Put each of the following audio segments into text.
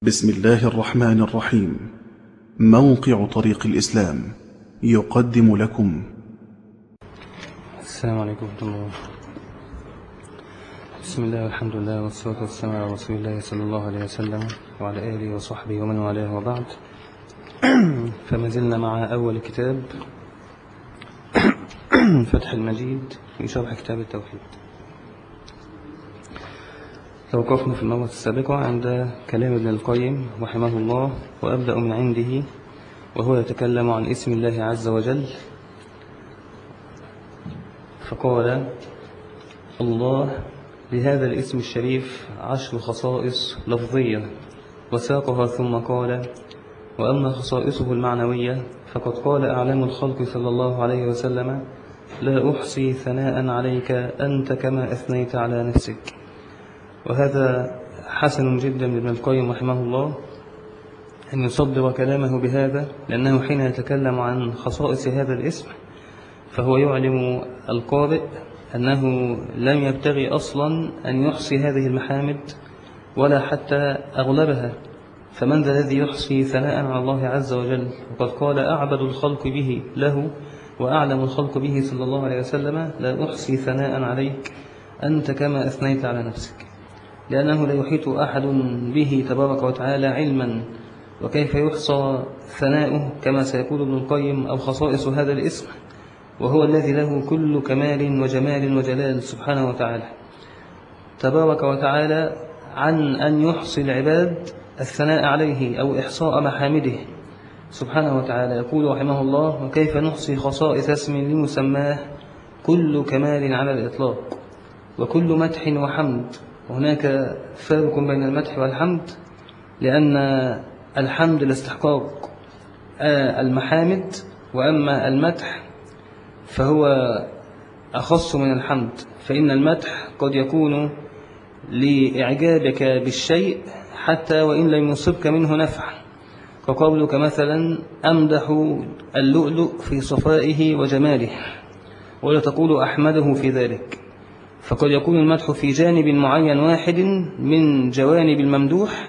بسم الله الرحمن الرحيم. موقع طريق الإسلام يقدم لكم. السلام عليكم ورحمة الله. بسم الله والحمد لله والصلاة والسلام على رسول الله صلى الله عليه وسلم وعلى آله وصحبه ومن والاه وبعد. فما زلنا مع أول كتاب فتح المجيد في شرح كتاب التوحيد. توقفنا في المرة السابقة عند كلام ابن القيم رحمه الله، وأبدأ من عنده، وهو يتكلم عن اسم الله عز وجل. فقال: الله لهذا الاسم الشريف 10 خصائص لفظية، وساقها ثم قال: وأما خصائصه المعنوية فقد قال أعلم الخلق صلى الله عليه وسلم: لا أحصي ثناء عليك أنت كما أثنيت على نفسك. وهذا حسن جدا لابن القيم رحمه الله أن يصدر كلامه بهذا، لأنه حين يتكلم عن خصائص هذا الاسم فهو يعلم القارئ أنه لم يبتغي أصلا أن يحصي هذه المحامد ولا حتى أغلبها. فمن ذا الذي يحصي ثناء على الله عز وجل؟ وقد قال أعبد الخلق به له وأعلم الخلق به صلى الله عليه وسلم: لا أحصي ثناء عليك أنت كما أثنيت على نفسك. لأنه لا يحيط أحد به تبارك وتعالى علما، وكيف يحصى ثناؤه كما سيقول ابن القيم أو خصائص هذا الاسم، وهو الذي له كل كمال وجمال وجلال سبحانه وتعالى تبارك وتعالى، عن أن يحصي العباد الثناء عليه أو إحصاء محامده سبحانه وتعالى. يقول رحمه الله: وكيف نحصي خصائص اسم لمسماه كل كمال على الإطلاق وكل مدح وحمد. وهناك فرق بين المدح والحمد، لأن الحمد لاستحقاق المحامد، وأما المدح فهو أخص من الحمد. فإن المدح قد يكون لإعجابك بالشيء حتى وإن لم يصبك منه نفع، كقولك مثلا: أمدح اللؤلؤ في صفائه وجماله، ولا تقول أحمده في ذلك. فقد يكون المدح في جانب معين واحد من جوانب الممدوح،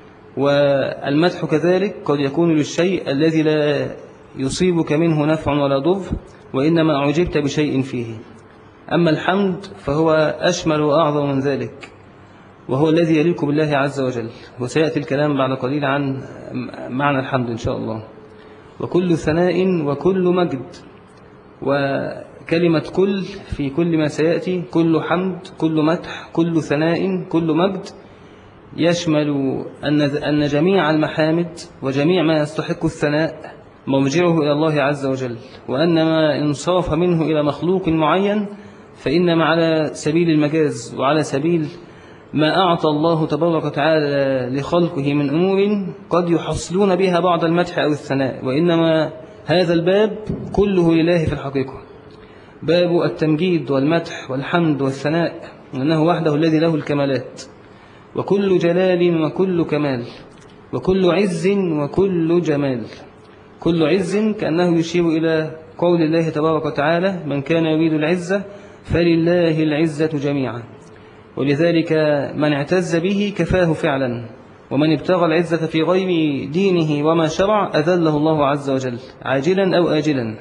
والمدح كذلك قد يكون للشيء الذي لا يصيبك منه نفع ولا ضر، وإنما أعجبت بشيء فيه. أما الحمد فهو أشمل وأعظم من ذلك، وهو الذي يليق بالله عز وجل، وسيأتي الكلام بعد قليل عن معنى الحمد إن شاء الله. وكل ثناء وكل مجد، وكلمة كل في كل ما سيأتي، كل حمد، كل مدح، كل ثناء، كل مجد، يشمل أن جميع المحامد وجميع ما يستحق الثناء مرجعه إلى الله عز وجل، وأن ما انصرف منه إلى مخلوق معين فإنما على سبيل المجاز وعلى سبيل ما أعطى الله تبارك وتعالى لخلقه من أمور قد يحصلون بها بعض المدح أو الثناء، وإنما هذا الباب كله لله في الحقيقة، باب التمجيد والمدح والحمد والثناء، وأنه وحده الذي له الكمالات، وكل جلال وكل كمال، وكل عز وكل جمال. كل عز كأنه يشير إلى قول الله تبارك وتعالى: من كان يريد العزة فلله العزة جميعا. ولذلك من اعتز به كفاه فعلا، ومن ابتغى العزة في غير دينه وما شرع أذله الله عز وجل عاجلا أو آجلا.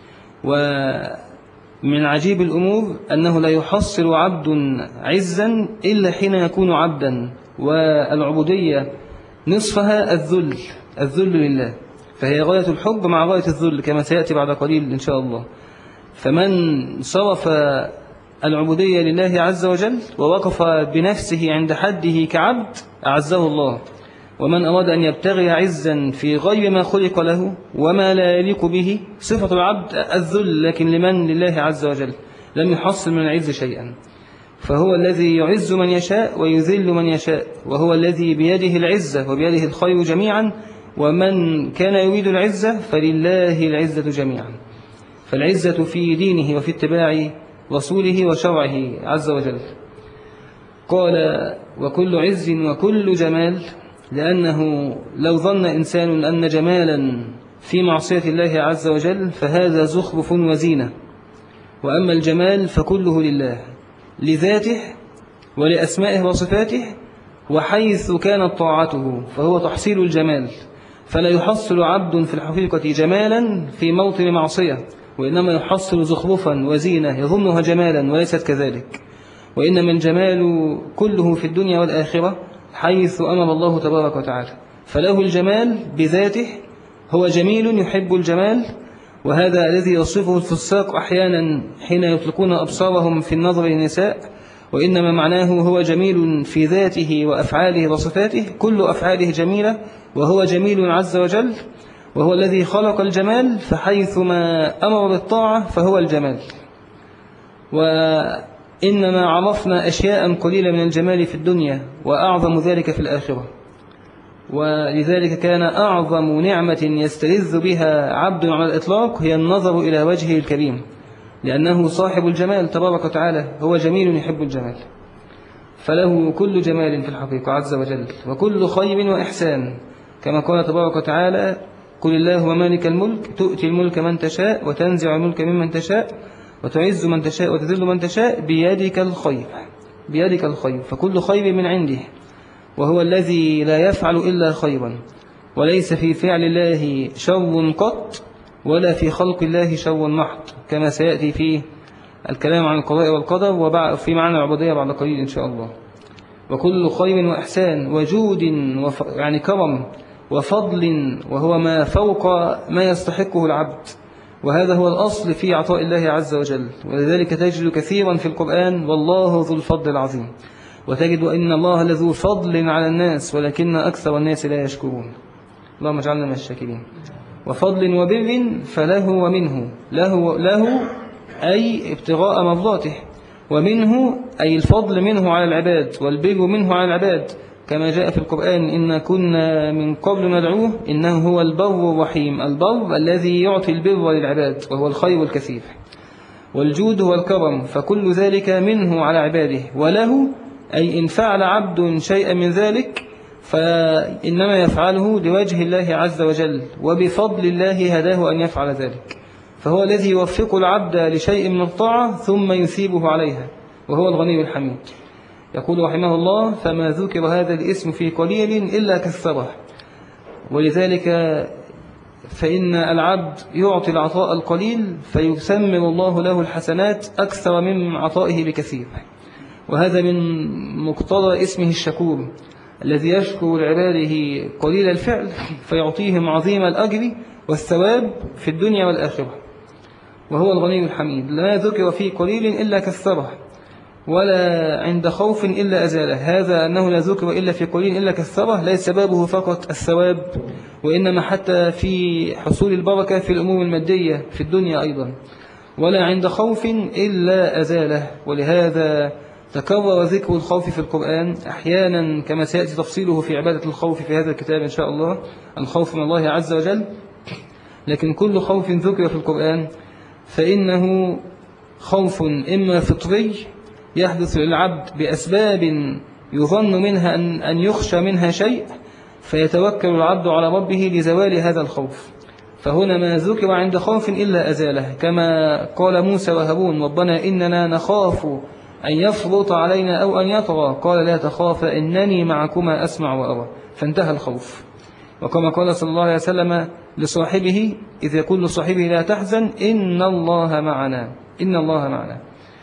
ومن عجيب الأمور أنه لا يحصل عبد عزا إلا حين يكون عبدا، والعبودية نصفها الذل لله، فهي غاية الحب مع غاية الذل كما سيأتي بعد قليل إن شاء الله. فمن صرف العبودية لله عز وجل ووقف بنفسه عند حده كعبد أعزه الله. ومن أراد أن يبتغي عزا في غير ما خلق له وما لا يليق به، صفة العبد الذل، لكن لمن؟ لله عز وجل، لم يحصل من العز شيئا. فهو الذي يعز من يشاء ويذل من يشاء، وهو الذي بيده العزة وبيده الخير جميعا. ومن كان يريد العزة فلله العزة جميعا. فالعزة في دينه وفي اتباع رسوله وشرعه عز وجل. قال: وكل عز وكل جمال، لأنه لو ظن إنسان أن جمالا في معصية الله عز وجل فهذا زخرف وزينة، وأما الجمال فكله لله، لذاته ولأسمائه وصفاته وحيث كانت طاعته فهو تحصيل الجمال، فلا يحصل عبد في الحقيقة جمالا في موطن معصية، وإنما يحصل زخرفا وزينة يظنها جمالا وليست كذلك. وإنما الجمال كله في الدنيا والآخرة حيث أمر الله تبارك وتعالى، فله الجمال بذاته، هو جميل يحب الجمال، وهذا الذي يصفه الفساق أحيانا حين يطلقون أبصارهم في النظر للنساء، وإنما معناه هو جميل في ذاته وأفعاله وصفاته، كل أفعاله جميلة وهو جميل عز وجل، وهو الذي خلق الجمال، فحيثما أمر بالطاعة فهو الجمال. وإنما عرفنا أشياء قليلة من الجمال في الدنيا وأعظم ذلك في الآخرة، ولذلك كان أعظم نعمة يستلذ بها عبد على الإطلاق هي النظر إلى وجهه الكريم، لأنه صاحب الجمال تبارك وتعالى، هو جميل يحب الجمال، فله كل جمال في الحقيقة عز وجل، وكل خير وإحسان، كما قال تبارك وتعالى: قل اللهم مالك الملك تؤتي الملك من تشاء وتنزع الملك ممن تشاء وتعز من تشاء وتذل من تشاء بيدك الخير. بيدك الخير، فكل خير من عنده، وهو الذي لا يفعل إلا خيرا، وليس في فعل الله شر قط ولا في خلق الله شر محض، كما سيأتي في الكلام عن القضاء والقدر وفي معنى العبودية بعد قليل إن شاء الله. وكل خير وإحسان وجود يعني كرم وفضل، وهو ما فوق ما يستحقه العبد، وهذا هو الأصل في عطاء الله عز وجل. ولذلك تجد كثيرا في القرآن: والله ذو الفضل العظيم، وتجد أن الله لذو فضل على الناس ولكن أكثر الناس لا يشكرون. اللهم اجعلنا من الشاكرين. وفضل وبر فله ومنه، له أي ابتغاء مرضاته، ومنه أي الفضل منه على العباد، والبر منه على العباد، كما جاء في القرآن: إن كنا من قبل ندعوه إنه هو البر الرحيم. البر الذي يعطي البر للعباد، وهو الخير الكثير. والجود هو الكرم، فكل ذلك منه على عباده. وله أي إن فعل عبد شيئا من ذلك فإنما يفعله لوجه الله عز وجل، وبفضل الله هداه أن يفعل ذلك، فهو الذي يوفق العبد لشيء من الطاعة ثم يثيبه عليها، وهو الغني الحميد. يقول رحمه الله: فما ذكر هذا الاسم في قليل إلا كثره. ولذلك فإن العبد يعطي العطاء القليل فيسمر الله له الحسنات أكثر من عطائه بكثير، وهذا من مقتضى اسمه الشكور، الذي يشكر لعباده قليل الفعل فيعطيهم عظيم الأجر والثواب في الدنيا والآخرة، وهو الغني الحميد. لا ذكر في قليل إلا كثره، ولا عند خوف إلا أزاله. هذا أنه لا ذكر إلا في قليل إلا كثره ليس سببه فقط الثواب، وإنما حتى في حصول البركة في الأمور المادية في الدنيا أيضا. ولا عند خوف إلا أزاله، ولهذا تكرر ذكر الخوف في القرآن أحيانا، كما سيأتي تفصيله في عبادة الخوف في هذا الكتاب إن شاء الله، الخوف من الله عز وجل. لكن كل خوف ذكر في القرآن فإنه خوف إما فطري يحدث للعبد بأسباب يظن منها أن يخشى منها شيء، فيتوكل العبد على ربه لزوال هذا الخوف. فهنا ما ذكر عند خوف إلا أزاله، كما قال موسى وهارون: ربنا إننا نخاف أن يفرط علينا أو أن يطغى، قال لا تخافا إنني معكما أسمع وأرى، فانتهى الخوف. وكما قال صلى الله عليه وسلم لصاحبه إذ يقول لصاحبه: لا تحزن إن الله معنا، إن الله معنا.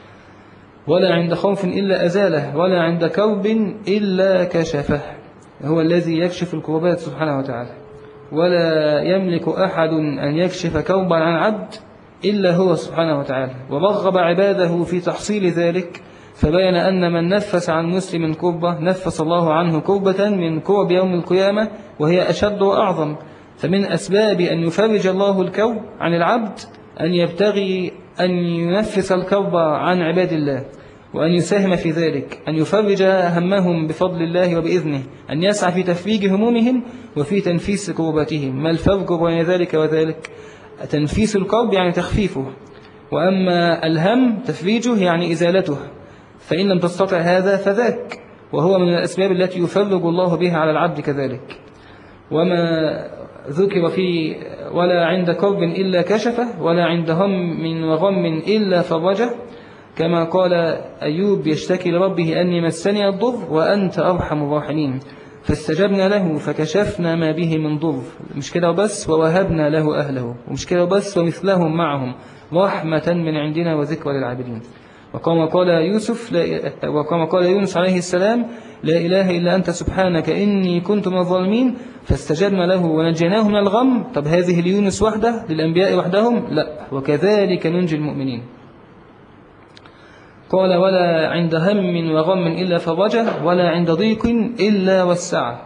ولا عند خوف إلا أزاله، ولا عند كرب إلا كشفه، هو الذي يكشف الكربات سبحانه وتعالى. ولا يملك أحد أن يكشف كربا عن عبد إلا هو سبحانه وتعالى، ورغب عباده في تحصيل ذلك، فبين أن من نفس عن مسلم كربة نفس الله عنه كربة من كرب يوم القيامة، وهي أشد وأعظم. فمن أسباب أن يفرج الله الكرب عن العبد أن يبتغي أن ينفس الكرب عن عباد الله، وأن يساهم في ذلك، أن يفرج همهم بفضل الله وبإذنه، أن يسعى في تفريج همومهم وفي تنفيس كرباتهم. ما الفرق بين ذلك وذلك؟ تنفيس الكرب يعني تخفيفه، وأما الهم تفريجه يعني إزالته، فإن لم تستطع هذا فذاك، وهو من الأسباب التي يفرج الله بها على العبد كذلك. وما ذكر في ولا عند كرب إلا كشفه، ولا عند هم وغم إلا فرجه، كما قال أيوب يشتكي لربه أني مسني الضر وأنت أرحم الراحمين، فاستجبنا له فكشفنا ما به من ضر. مش كده وبس، ووهبنا له أهله، ومش كده وبس، ومثلهم معهم رحمة من عندنا وذكرى للعابدين. وكما قال يونس عليه السلام لا إله إلا أنت سبحانك إني كنت من الظالمين، فاستجبنا له ونجيناه من الغم. طب هذه ليونس وحده، للأنبياء وحدهم؟ لا، وكذلك ننجي المؤمنين. قال ولا عند هم وغم إلا فرجه، ولا عند ضيق إلا وسعه.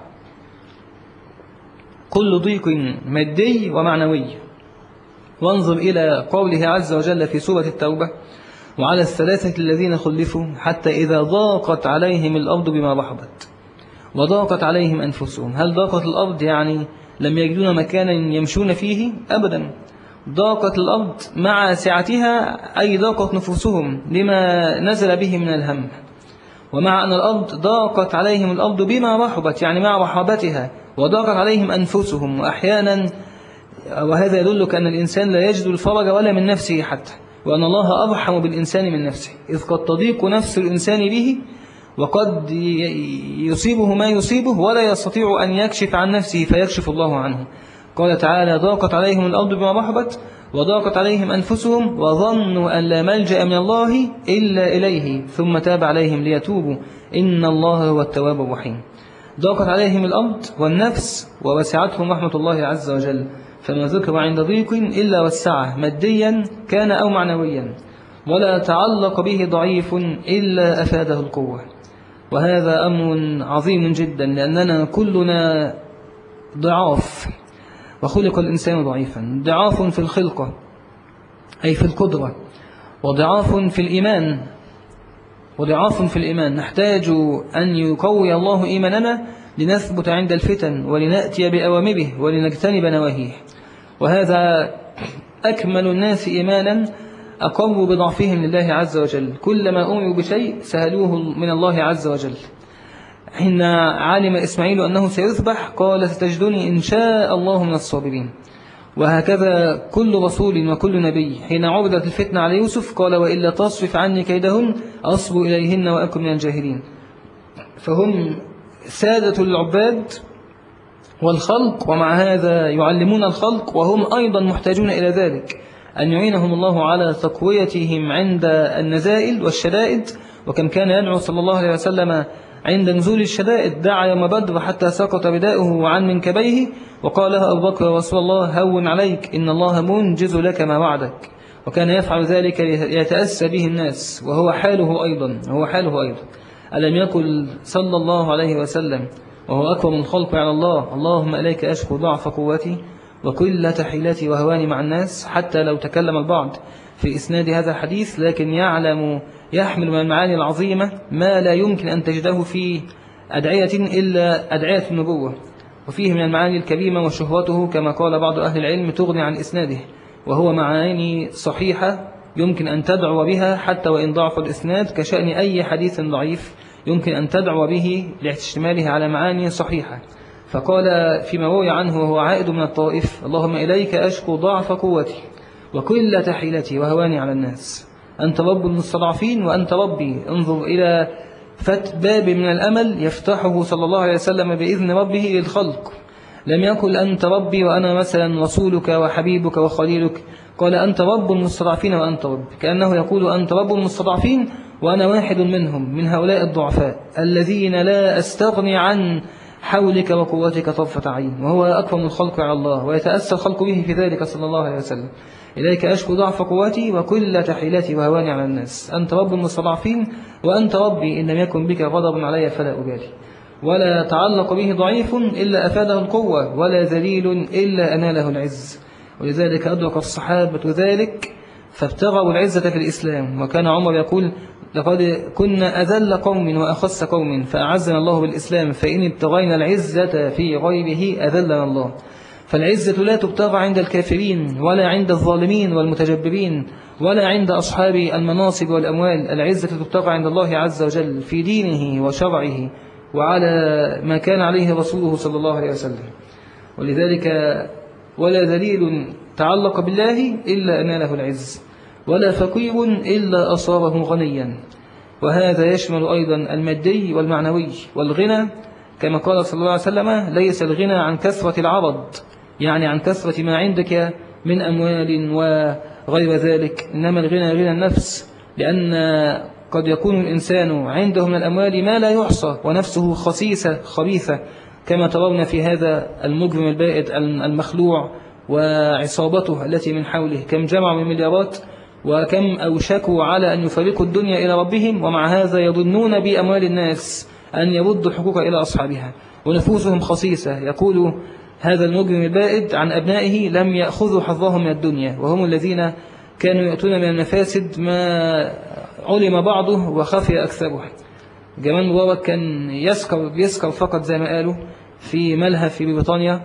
كل ضيق مادي ومعنوي. وانظر إلى قوله عز وجل في سورة التوبة وعلى الثلاثة الذين خلفوا حتى إذا ضاقت عليهم الأرض بما رحبت وضاقت عليهم أنفسهم. هل ضاقت الأرض يعني لم يجدون مكانا يمشون فيه؟ أبدا. ضاقت الأرض مع سعتها، أي ضاقت نفوسهم لما نزل به من الهم. ومع أن الأرض ضاقت عليهم الأرض بما رحبت، يعني مع رحبتها، وضاقت عليهم أنفسهم. وأحيانا وهذا يدلك أن الإنسان لا يجد الفرج ولا من نفسه حتى، وأن الله أرحم بالإنسان من نفسه، إذ قد تضيق نفس الإنسان به، وقد يصيبه ما يصيبه ولا يستطيع أن يكشف عن نفسه فيكشف الله عنه. قال تعالى ضاقت عليهم الأرض بما رحبت وضاقت عليهم أنفسهم وظنوا أن لا ملجأ من الله إلا إليه ثم تاب عليهم ليتوبوا إن الله هو التواب الرحيم. ضاقت عليهم الأرض والنفس ووسعتهم رحمة الله عز وجل، فما ذكر عند ضيق إلا وسعه ماديا كان أو معنويا، ولا تعلق به ضعيف إلا أفاده القوة. وهذا أمر عظيم جدا، لأننا كلنا ضعاف، وخلق الإنسان ضعيفا. ضعاف في الخلقة أي في القدرة، وضعاف في الإيمان، نحتاج أن يقوي الله إيماننا لنثبت عند الفتن ولنأتي بأوامره ولنجتنب نواهيه. وهذا أكمل الناس إيمانا أقروا بضعفهم لله عز وجل، كلما أمروا بشيء سهلوه من الله عز وجل. حين علم إسماعيل أنه سيذبح قال ستجدني إن شاء الله من الصابرين. وهكذا كل رسول وكل نبي حين عرضت الفتنة على يوسف قال وإلا تصرف عني كيدهن أصب إليهن وأكن من الجاهلين. فهم سادة العباد والخلق، ومع هذا يعلمون الخلق، وهم أيضا محتاجون إلى ذلك، أن يعينهم الله على تقويتهم عند النزائل والشدائد. وكم كان يدعو صلى الله عليه وسلم عند نزول الشدائد، دعا يوم بدر حتى سقط رداؤه عن منكبيه وقال له أبو بكر يا رسول الله هون عليك إن الله منجز لك ما وعدك. وكان يفعل ذلك يتأسى به الناس، وهو حاله أيضا. ألم يقل صلى الله عليه وسلم وهو أكبر من الخلق على الله اللهم إليك أشكو ضعف قوتي وكل حيلتي وهواني مع الناس؟ حتى لو تكلم البعض في إسناد هذا الحديث، لكن يحمل من المعاني العظيمة ما لا يمكن أن تجده في أدعية إلا أدعية النبوة، وفيه من المعاني الكريمة، وشهوته كما قال بعض أهل العلم تغني عن إسناده، وهو معاني صحيحة يمكن أن تدعو بها حتى وإن ضعف الإسناد، كشأن أي حديث ضعيف يمكن أن تدعو به لاحتماله على معاني صحيحة. فقال فيما روي عنه وهو عائد من الطائف اللهم إليك أشكو ضعف قوتي وكل حيلتي وهواني على الناس، أنت رب المستضعفين وأنت ربي. انظر إلى باب من الأمل يفتحه صلى الله عليه وسلم بإذن ربه للخلق. لم يقل أنت ربي وأنا مثلا رسولك وحبيبك وخليلك، قال أنت رب المستضعفين وأنت رب، كأنه يقول أنت رب المستضعفين وأنا واحد منهم، من هؤلاء الضعفاء الذين لا أستغني عن حولك وقوتك طرفة عين. وهو أكبر من الخلق على الله، ويتأسى الخلق به في ذلك صلى الله عليه وسلم. إليك أشكو ضعف قوتي وكل حيلتي وهواني على الناس، أنت رب المستضعفين وأنت ربي، إن لم يكن بك غضب علي فلا أبالي. ولا تعلق به ضعيف إلا أفاده القوة، ولا ذليل إلا أناله العز. ولذلك أدرك الصحابة ذلك فابتغوا العزة في الإسلام. وكان عمر يقول لقد كنا أذل قوم وأخص قوم فأعزنا الله بالإسلام، فإن ابتغينا العزة في غيره أذلنا الله. فالعزة لا تبتغى عند الكافرين ولا عند الظالمين والمتجبرين ولا عند أصحاب المناصب والأموال. العزة تبتغى عند الله عز وجل في دينه وشرعه وعلى ما كان عليه رسوله صلى الله عليه وسلم. ولذلك ولا ذليل تعلق بالله إلا أناله العز. ولا فقير إلا أصابه غنيا. وهذا يشمل أيضا المادي والمعنوي. والغنى كما قال صلى الله عليه وسلم ليس الغنى عن كثرة العرض، يعني عن كثرة ما عندك من أموال وغير ذلك، إنما الغنى غنى النفس، لأن قد يكون الإنسان عنده من الأموال ما لا يحصى ونفسه خسيسة خبيثة، كما ترون في هذا المجرم البائد المخلوع وعصابته التي من حوله، كم جمعوا من مليارات وكم أوشكوا على أن يفارقوا الدنيا إلى ربهم، ومع هذا يظنون بأموال الناس أن يردوا حقوق إلى أصحابها ونفوسهم خسيسة. يقول هذا المجرم البائد عن أبنائه لم يأخذوا حظهم من الدنيا، وهم الذين كانوا يأتون من المفاسد ما علم بعضه وخفي أكثره. جمال مبارك كان يسكر فقط زي ما قالوا في ملهى في بريطانيا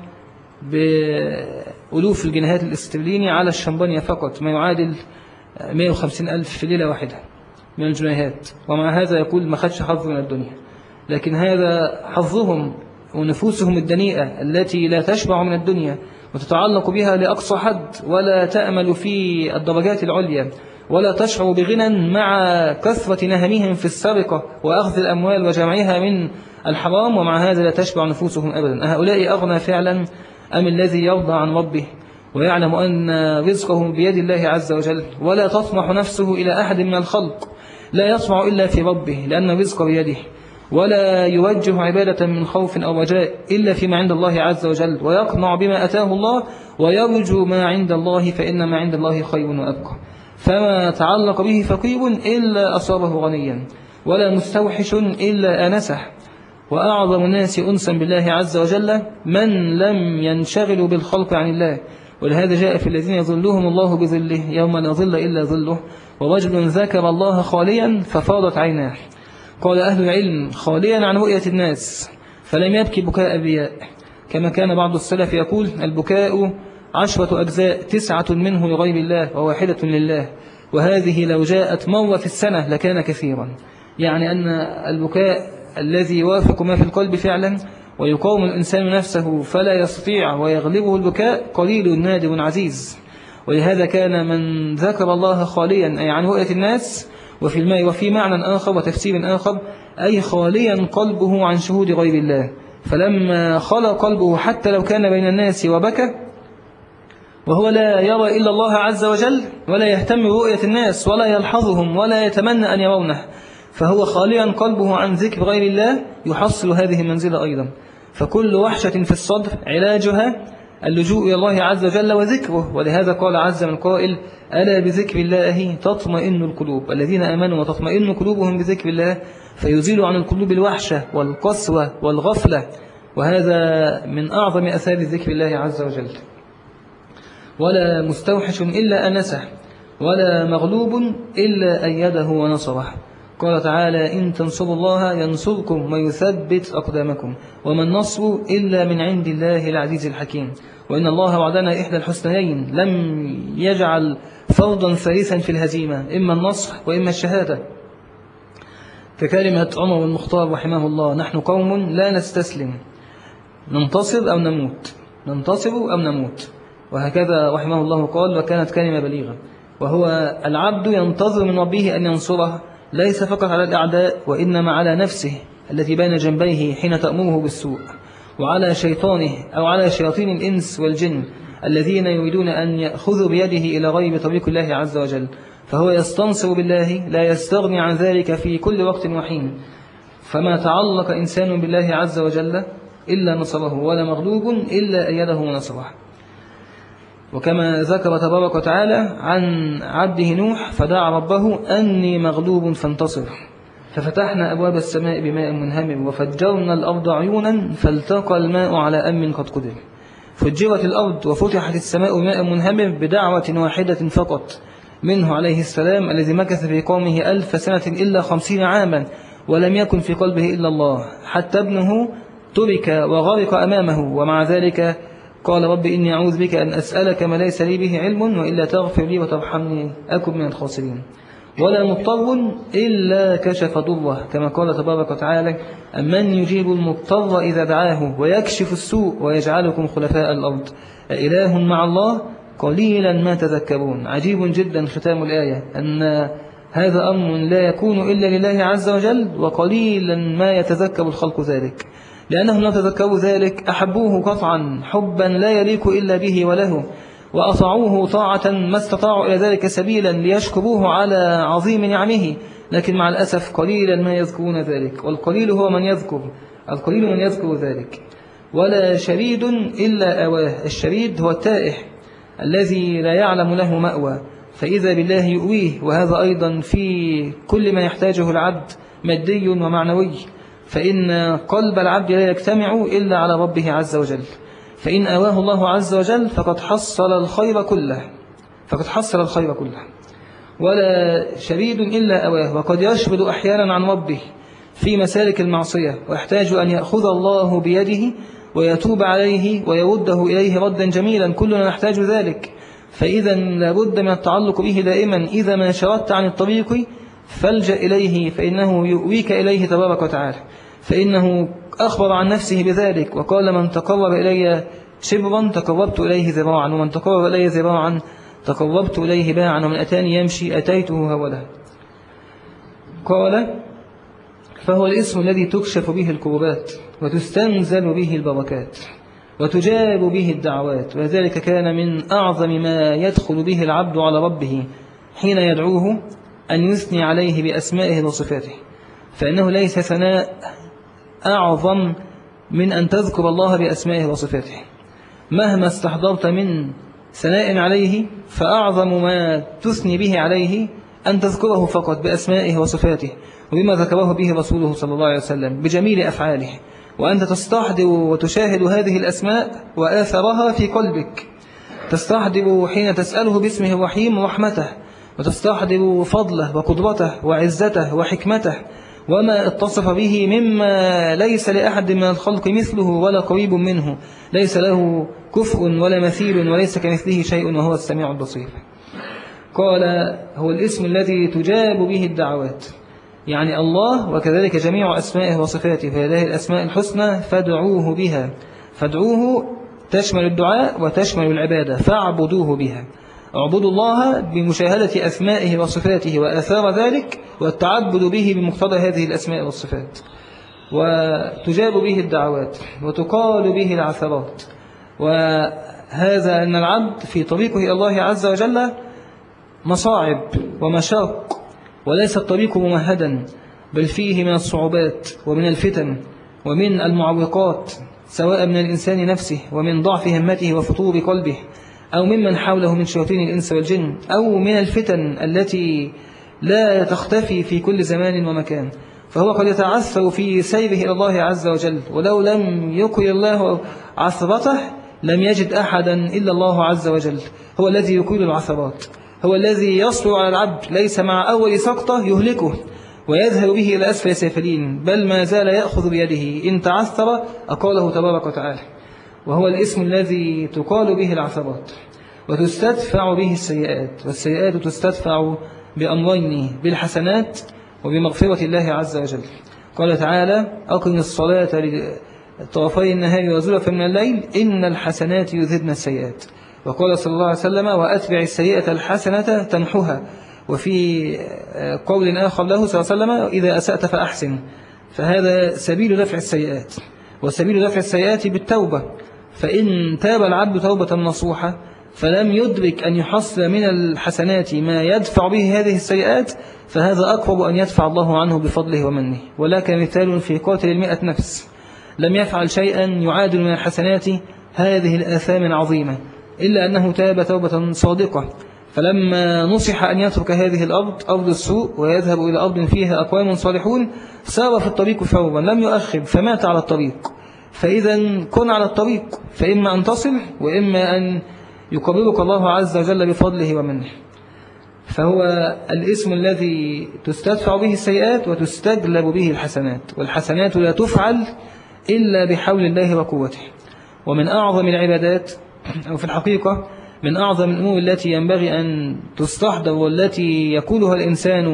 بألوف الجنيهات الاسترليني على الشمبانيا فقط، ما يعادل 150,000 في ليلة واحدة من الجنيهات، ومع هذا يقول ما خدش حظ من الدنيا. لكن هذا حظهم ونفوسهم الدنيئة التي لا تشبع من الدنيا وتتعلق بها لأقصى حد، ولا تأمل في الدرجات العليا، ولا تشعر بغنى مع كثرة نهمهم في السرقة وأخذ الأموال وجمعها من الحرام، ومع هذا لا تشبع نفوسهم أبدا. هؤلاء أغنى فعلا أم الذي يرضى عن ربه ويعلم أن رزقه بيد الله عز وجل، ولا تطمح نفسه إلى أحد من الخلق، لا يطمع إلا في ربه لأن الرزق بيده، ولا يوجه عبادة من خوف أو رجاء إلا فيما عند الله عز وجل، ويقنع بما أتاه الله ويرجو ما عند الله، فإن ما عند الله خير وأبقى. فما تعلق به فقير إلا أصابه غنيا، ولا مستوحش إلا آنسه. وأعظم الناس أنسا بالله عز وجل من لم ينشغلوا بالخلق عن الله، ولهذا جاء في الذين يظلهم الله بظله يوم لا ظل إلا ظله، ورجل ذكر الله خاليا ففاضت عيناه. قال أهل العلم خاليا عن رؤية الناس، فلم يبكي بكاء أبياء، كما كان بعض السلف يقول البكاء 10 أجزاء، 9 منه لغير الله وواحدة لله، وهذه لو جاءت مرة في السنة لكان كثيرا. يعني أن البكاء الذي يوافق ما في القلب فعلا ويقاوم الإنسان نفسه فلا يستطيع ويغلبه البكاء قليل نادر عزيز. ولهذا كان من ذكر الله خاليا أي عن رؤية الناس، وفي معنى آخر وتفسير آخر أي خاليا قلبه عن شهود غير الله، فلما خلى قلبه حتى لو كان بين الناس وبكى وهو لا يرى إلا الله عز وجل، ولا يهتم برؤية الناس ولا يلحظهم ولا يتمنى أن يرونه، فهو خاليا قلبه عن ذكر غير الله، يحصل هذه المنزلة أيضا. فكل وحشة في الصدر علاجها اللجوء إلى الله عز وجل وذكره. ولهذا قال عز من قائل ألا بذكر الله تطمئن القلوب، الذين آمنوا وتطمئن قلوبهم بذكر الله، فيزيل عن القلوب الوحشة والقسوة والغفلة، وهذا من أعظم أثار ذكر الله عز وجل. ولا مستوحش إلا أنسه، ولا مغلوب إلا أيده ونصره. قال تعالى إن تنصروا الله ينصركم ويثبت أقدامكم، وما النصر إلا من عند الله العزيز الحكيم. وإن الله وعدنا إحدى الحسنيين، لم يجعل فرضا ثالثا في الهزيمة، إما النصر وإما الشهادة. ككلمة عمر المختار رحمه الله نحن قوم لا نستسلم، ننتصر أو نموت، ننتصر أو نموت. وهكذا رحمه الله قال وكانت كلمة بليغة. وهو العبد ينتظر من ربه أن ينصره ليس فقط على الأعداء، وإنما على نفسه التي بين جنبيه حين تأمره بالسوء، وعلى شيطانه أو على شياطين الإنس والجن الذين يريدون أن يأخذوا بيده إلى غير طريق الله عز وجل. فهو يستنصر بالله لا يستغني عن ذلك في كل وقت وحين. فما تعلق إنسان بالله عز وجل إلا نصره، ولا مغلوب إلا أيده ونصره. وكما ذكر تبارك وتعالى عن عبده نوح فدعا ربه أني مغلوب فانتصر، ففتحنا أبواب السماء بماء منهمر وفجرنا الأرض عيونا فالتقى الماء على أمر قد قدر. فجرت الأرض وفتحت السماء ماء منهمر بدعوة واحدة فقط منه عليه السلام، الذي مكث في قومه 1000 سنة إلا 50 عاما ولم يكن في قلبه إلا الله، حتى ابنه ترك وغرق أمامه، ومع ذلك قال رب إني أعوذ بك أن أسألك ما ليس لي به علم، وإلا تغفر لي وترحمني أكن من الخاسرين. ولا مضطر إلا كشف ضره، كما قال تبارك وتعالى أمن يجيب المضطر إذا دعاه ويكشف السوء ويجعلكم خلفاء الأرض أإله مع الله قليلا ما تذكرون. عجيب جدا ختام الآية أن هذا أمر لا يكون إلا لله عز وجل، وقليلا ما يتذكر الخلق ذلك، لأنهم لم تذكروا ذلك أحبوه قطعا حبا لا يليق إلا به وله، وأطاعوه طاعة ما استطاعوا إلى ذلك سبيلا ليشكروه على عظيم نعمه، لكن مع الأسف قليلا ما يذكرون ذلك، والقليل هو من يذكر، القليل من يذكر ذلك. ولا شريد إلا أواه، الشريد هو التائه الذي لا يعلم له مأوى، فإذا بالله يؤويه، وهذا أيضا في كل ما يحتاجه العبد مادي ومعنوي، فإن قلب العبد لا يجتمع إلا على ربه عز وجل، فإن أواه الله عز وجل فقد حصل الخير كله، فقد حصل الخير كله. ولا شريد إلا أواه، وقد يشرد أحيانا عن ربه في مسالك المعصية، ويحتاج أن يأخذ الله بيده ويتوب عليه ويرده إليه ردا جميلا، كلنا نحتاج ذلك. فإذا لابد من التعلق به دائما، إذا ما شردت عن الطريق فالجأ إليه، فإنه يؤويك إليه تبارك وتعالى، فإنه أخبر عن نفسه بذلك وقال: من تقرب إلي شبرا تقربت إليه ذراعا، ومن تقرب إلي ذراعا تقربت إليه باعا، ومن أتاني يمشي أتيته هولا. قال: فهو الاسم الذي تكشف به الكربات وتستنزل به البركات وتجاب به الدعوات، وذلك كان من أعظم ما يدخل به العبد على ربه حين يدعوه أن يثني عليه بأسمائه وصفاته، فإنه ليس ثناء أعظم من أن تذكر الله بأسمائه وصفاته. مهما استحضرت من ثناء عليه فأعظم ما تثني به عليه أن تذكره فقط بأسمائه وصفاته، وبما ذكره به رسوله صلى الله عليه وسلم بجميل أفعاله، وأنت تستحضر وتشاهد هذه الأسماء وآثرها في قلبك، تستحضر حين تسأله باسمه الرحيم رحمته، وتستحضر فضله وقدرته وعزته وحكمته، وما اتصف به مما ليس لأحد من الخلق مثله ولا قريب منه، ليس له كفء ولا مثيل وليس كمثله شيء وهو السميع البصير. قال: هو الاسم الذي تجاب به الدعوات، يعني الله، وكذلك جميع أسمائه وصفاته، فهذه الأسماء الحسنى فادعوه بها، فادعوه تشمل الدعاء وتشمل العبادة، فاعبدوه بها، اعبدوا الله بمشاهدة أسمائه وصفاته وآثار ذلك، والتعبد به بمقتضى هذه الأسماء والصفات، وتجاب به الدعوات وتقال به العثرات. وهذا أن العبد في طريقه إلى الله عز وجل مصاعب ومشاق، وليس الطريق ممهدا، بل فيه من الصعوبات ومن الفتن ومن المعوقات، سواء من الإنسان نفسه ومن ضعف همته وفتور قلبه، أو ممن حوله من شياطين الإنس والجن، أو من الفتن التي لا تختفي في كل زمان ومكان. فهو قد يتعثر في سيره إلى الله عز وجل، ولو لم يقل الله عثرته لم يجد أحدا إلا الله عز وجل، هو الذي يقيل العثرات، هو الذي يصبر على العبد، ليس مع أول سقطة يهلكه ويذهب به إلى أسفل سافلين، بل ما زال يأخذ بيده، إن تعثر أقاله تبارك وتعالى. وهو الاسم الذي تقال به العثرات وتستدفع به السيئات، والسيئات تستدفع بأمرين: بالحسنات وبمغفرة الله عز وجل. قال تعالى: أقم الصلاة لطرفي النهار وزلفا من الليل إن الحسنات يذهبن السيئات. وقال صلى الله عليه وسلم: وأتبع السيئة الحسنة تمحها. وفي قول آخر له صلى الله عليه وسلم: إذا أسأت فأحسن. فهذا سبيل دفع السيئات، وسبيل دفع السيئات بالتوبة، فإن تاب العبد توبة نصوحة فلم يدرك أن يحصل من الحسنات ما يدفع به هذه السيئات، فهذا أقرب أن يدفع الله عنه بفضله ومنه. ولك مثال في قاتل 100 نفس لم يفعل شيئا يعادل من الحسنات هذه الآثام العظيمة، إلا أنه تاب توبة صادقة، فلما نصح أن يترك هذه الأرض، أرض السوء، ويذهب إلى أرض فيها أقوام صالحون، سار في الطريق فورا لم يؤخر فمات على الطريق. فإذا كن على الطريق، فإما أن تصل وإما أن يقربك الله عز وجل بفضله ومنه. فهو الاسم الذي تستدفع به السيئات وتستجلب به الحسنات، والحسنات لا تفعل إلا بحول الله وقوته. ومن أعظم العبادات، أو في الحقيقة من أعظم الأمور التي ينبغي أن تستحضر والتي يقولها الإنسان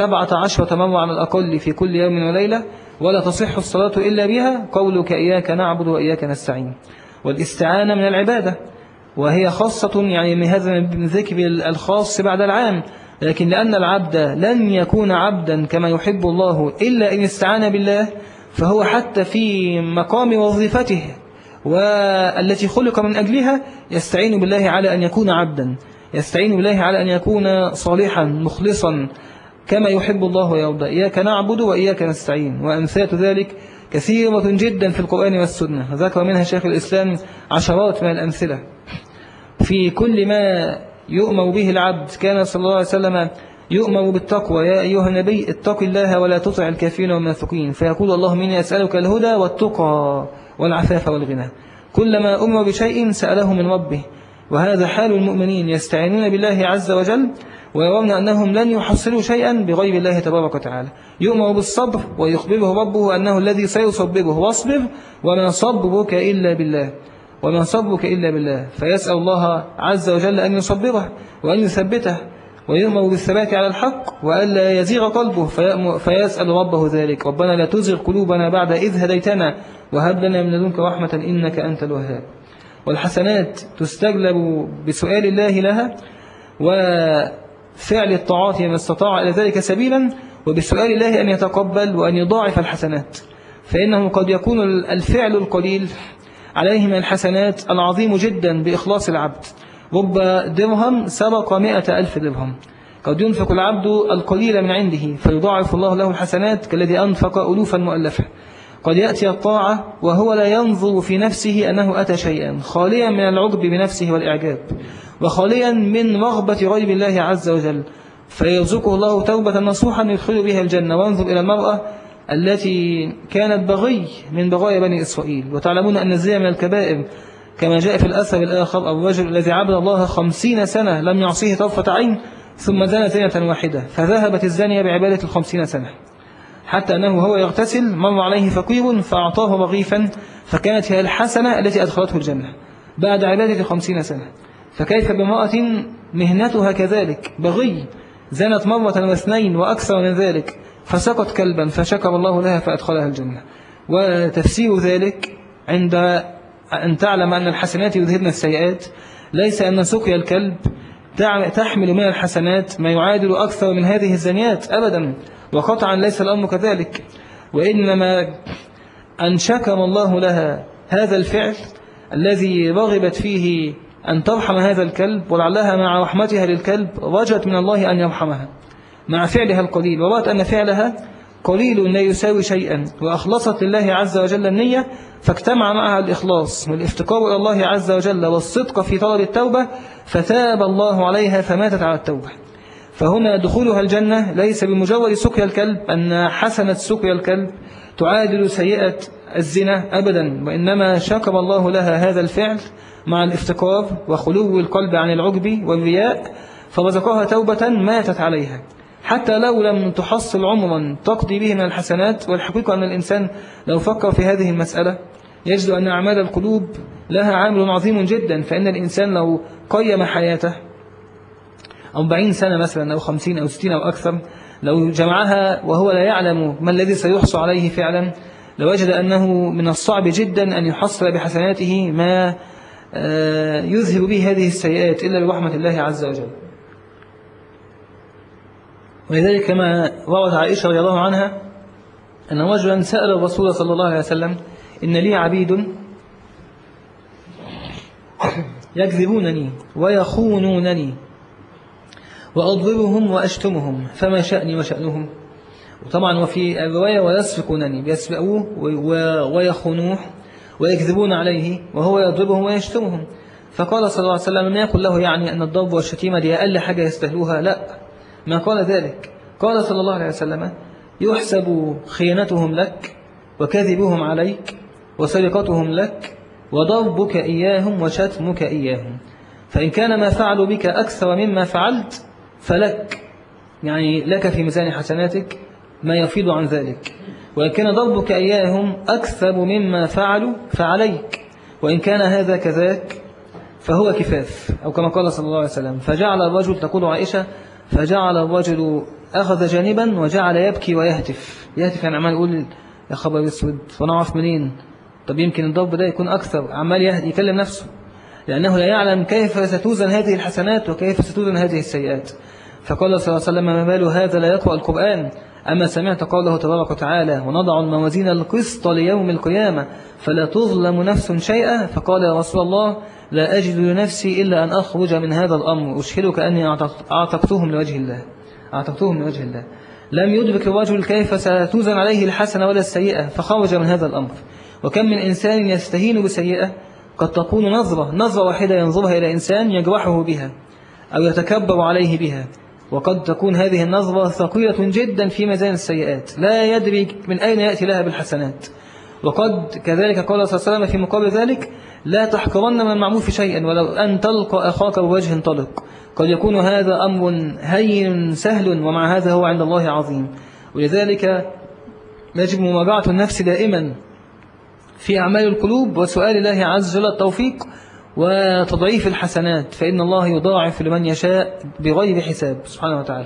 17 مرة على الأقل في كل يوم وليلة ولا تصح الصلاة إلا بها، قولك إياك نعبد وإياك نستعين. والاستعانة من العبادة، وهي خاصة يعني من هذا من ذكر الخاص بعد العام. لكن لأن العبد لن يكون عبدا كما يحب الله إلا إن استعان بالله، فهو حتى في مقام وظيفته والتي خلق من أجلها يستعين بالله على أن يكون عبدا، يستعين بالله على أن يكون صالحا مخلصا كما يحب الله ويرضى. إياك نعبد وإياك نستعين، وأمثال ذلك كثيرة جدا في القرآن والسنة، ذكر منها شيخ الإسلام عشرات من الأمثلة في كل ما يؤمر به العبد. كان صلى الله عليه وسلم يؤمر بالتقوى: يا أيها النبي اتق الله ولا تطع الكافرين والمنافقين، فيقول اللهم إني أسألك الهدى والتقى والعفاف والغنى. كلما أمر بشيء سأله من ربه، وهذا حال المؤمنين، يستعينون بالله عز وجل ويرون أنهم لن يحصلوا شيئا بغير الله تبارك وتعالى. يؤمر بالصبر ويخبره ربه أنه الذي سيصبره: واصبر وما صبرك إلا بالله، وما صبرك إلا بالله. فيسأل الله عز وجل أن يصبره وأن يثبته، ويؤمر بالثبات على الحق وألا يزيغ قلبه، فيسأل ربه ذلك: ربنا لا تزغ قلوبنا بعد إذ هديتنا وهب لنا من لدنك رحمة إنك أنت الوهاب. والحسنات تستجلب بسؤال الله لها وفعل الطاعات ما استطاع إلى ذلك سبيلا، وبسؤال الله أن يتقبل وأن يضاعف الحسنات، فإنه قد يكون الفعل القليل عليه من الحسنات العظيم جدا بإخلاص العبد. رب درهم سبق 100,000 درهم. قد ينفق العبد القليل من عنده فيضاعف الله له الحسنات كالذي أنفق ألوفا مؤلفة. قد يأتي الطاعة وهو لا ينظر في نفسه أنه أتى شيئا، خاليا من العجب بنفسه والإعجاب، وخاليا من رغبة غير الله عز وجل، فيرزقه الله توبة نصوحا يدخل بها الجنة. وانظر إلى المرأة التي كانت بغي من بغايا بني إسرائيل، وتعلمون أن الزنا من الكبائر كما جاء في الأثر الآخر: الرجل الذي عبد الله 50 سنة لم يعصيه طرفة عين ثم زنى زنة واحدة، فذهبت الزانية بعبادة 50 سنة، حتى أنه هو يغتسل مر عليه فقير فأعطاه رغيفا، فكانت هي الحسنة التي أدخلته الجنة بعد عبادة 50 سنة. فكيف بامرأة مهنتها كذلك بغي، زنت مرة واثنين وأكثر من ذلك، فسقط كلبا فشكر الله لها فأدخلها الجنة. وتفسير ذلك عند أن تعلم أن الحسنات يذهبن السيئات ليس أن سقيا الكلب تحمل من الحسنات ما يعادل أكثر من هذه الزنيات أبدا، وقطعا ليس الأمر كذلك، وإنما أن شكر الله لها هذا الفعل الذي رغبت فيه أن ترحم هذا الكلب، ولعلها مع رحمتها للكلب رجت من الله أن يرحمها مع فعلها القليل، ورأت أن فعلها قليل لا يساوي شيئا، وأخلصت لله عز وجل النية، فاجتمع معها الإخلاص والافتقار إلى الله عز وجل والصدق في طلب التوبة، فتاب الله عليها فماتت على التوبة. فهنا دخولها الجنة ليس بمجرد سقيا الكلب، أن حسنة سقيا الكلب تعادل سيئة الزنا أبدا، وإنما شكر الله لها هذا الفعل مع الافتقار وخلو القلب عن العجب والرياء، فرزقها توبة ماتت عليها، حتى لو لم تحصل عمرا تقضي به من الحسنات. والحقيقة أن الإنسان لو فكر في هذه المسألة يجد أن أعمال القلوب لها عامل عظيم جدا. فإن الإنسان لو قيم حياته 40 سنة مثلا أو 50 أو 60 أو أكثر، لو جمعها وهو لا يعلم ما الذي سيحصل عليه فعلا، لوجد أنه من الصعب جدا أن يحصل بحسناته ما يذهب به هذه السيئات إلا برحمة الله عز وجل. ولذلك كما روت عائشة رضي الله عنها أن رجلا سأل الرسول صلى الله عليه وسلم: إن لي عبيد يكذبونني ويخونونني وأضربهم وأشتمهم، فما شأني وشأنهم؟ وطبعا وفي الرواية ويسفقونني، بيسبقوه ويخونوه ويكذبون عليه وهو يضربهم ويشتمهم. فقال صلى الله عليه وسلم: ما يقول له يعني أن الضرب والشتيمة دي أقل حاجة يستهلوها؟ لا، ما قال ذلك. قال صلى الله عليه وسلم: يحسب خيانتهم لك وكذبهم عليك وسرقتهم لك وضربك إياهم وشتمك إياهم، فإن كان ما فعلوا بك أكثر مما فعلت فلك، يعني لك في ميزان حسناتك ما يفيض عن ذلك، وإن كان ضربك إياهم أكثر مما فعلوا فعليك، وإن كان هذا كذاك فهو كفاف، أو كما قال صلى الله عليه وسلم. فجعل الرجل، تقول عائشة، فجعل الرجل أخذ جانبا وجعل يبكي ويهتف. يهتف يعني عمال يقول: يا خبر اسود، وانا اعرف منين؟ طب يمكن الضرب ده يكون أكثر، عمال يكلم نفسه. لأنه لا يعلم كيف ستوزن هذه الحسنات وكيف ستوزن هذه السيئات. فقال صلى الله عليه وسلم: ما بال هذا لا يقرأ القرآن؟ أما سمعت قوله تبارك وتعالى: ونضع الموازين القسط ليوم القيامة فلا تظلم نفس شيئا. فقال: يا رسول الله لا أجد لنفسي إلا أن أخرج من هذا الأمر، أشهدك أني أعتقتهم لوجه الله. لم يدرك الرجل كيف ستوزن عليه الحسنة ولا السيئة فخرج من هذا الأمر. وكم من إنسان يستهين بسيئة قد تكون نظرة واحدة ينظرها إلى إنسان يجرحه بها أو يتكبر عليه بها، وقد تكون هذه النظرة ثقيلة جدا في ميزان السيئات لا يدري من أين يأتي لها بالحسنات. وقد كذلك قال صلى الله عليه وسلم في مقابل ذلك: لا تحقرن من المعروف شيئا ولو أن تلقى أخاك بوجه طلق. قد يكون هذا أمر هين سهل ومع هذا هو عند الله عظيم. ولذلك يجب مراجعة النفس دائما في أعمال القلوب وسؤال الله عز وجل التوفيق وتضعيف الحسنات، فإن الله يضاعف لمن يشاء بغير حساب سبحانه وتعالى.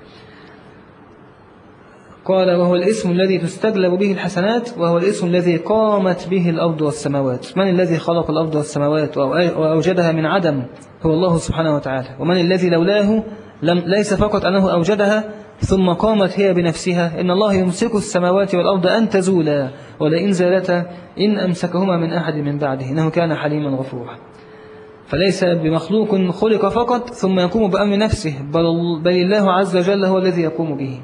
قال: وهو الاسم الذي تستجلب به الحسنات، وهو الاسم الذي قامت به الأرض والسماوات. من الذي خلق الأرض والسماوات وأوجدها من عدم؟ هو الله سبحانه وتعالى. ومن الذي لولاه ليس فقط أنه أوجدها ثم قامت هي بنفسها، إن الله يمسك السماوات والأرض أن تزولا ولئن زالتا إن أمسكهما من أحد من بعده إنه كان حليما غفورا. فليس بمخلوق خلق فقط ثم يقوم بأمر نفسه، بل الله عز وجل هو الذي يقوم به.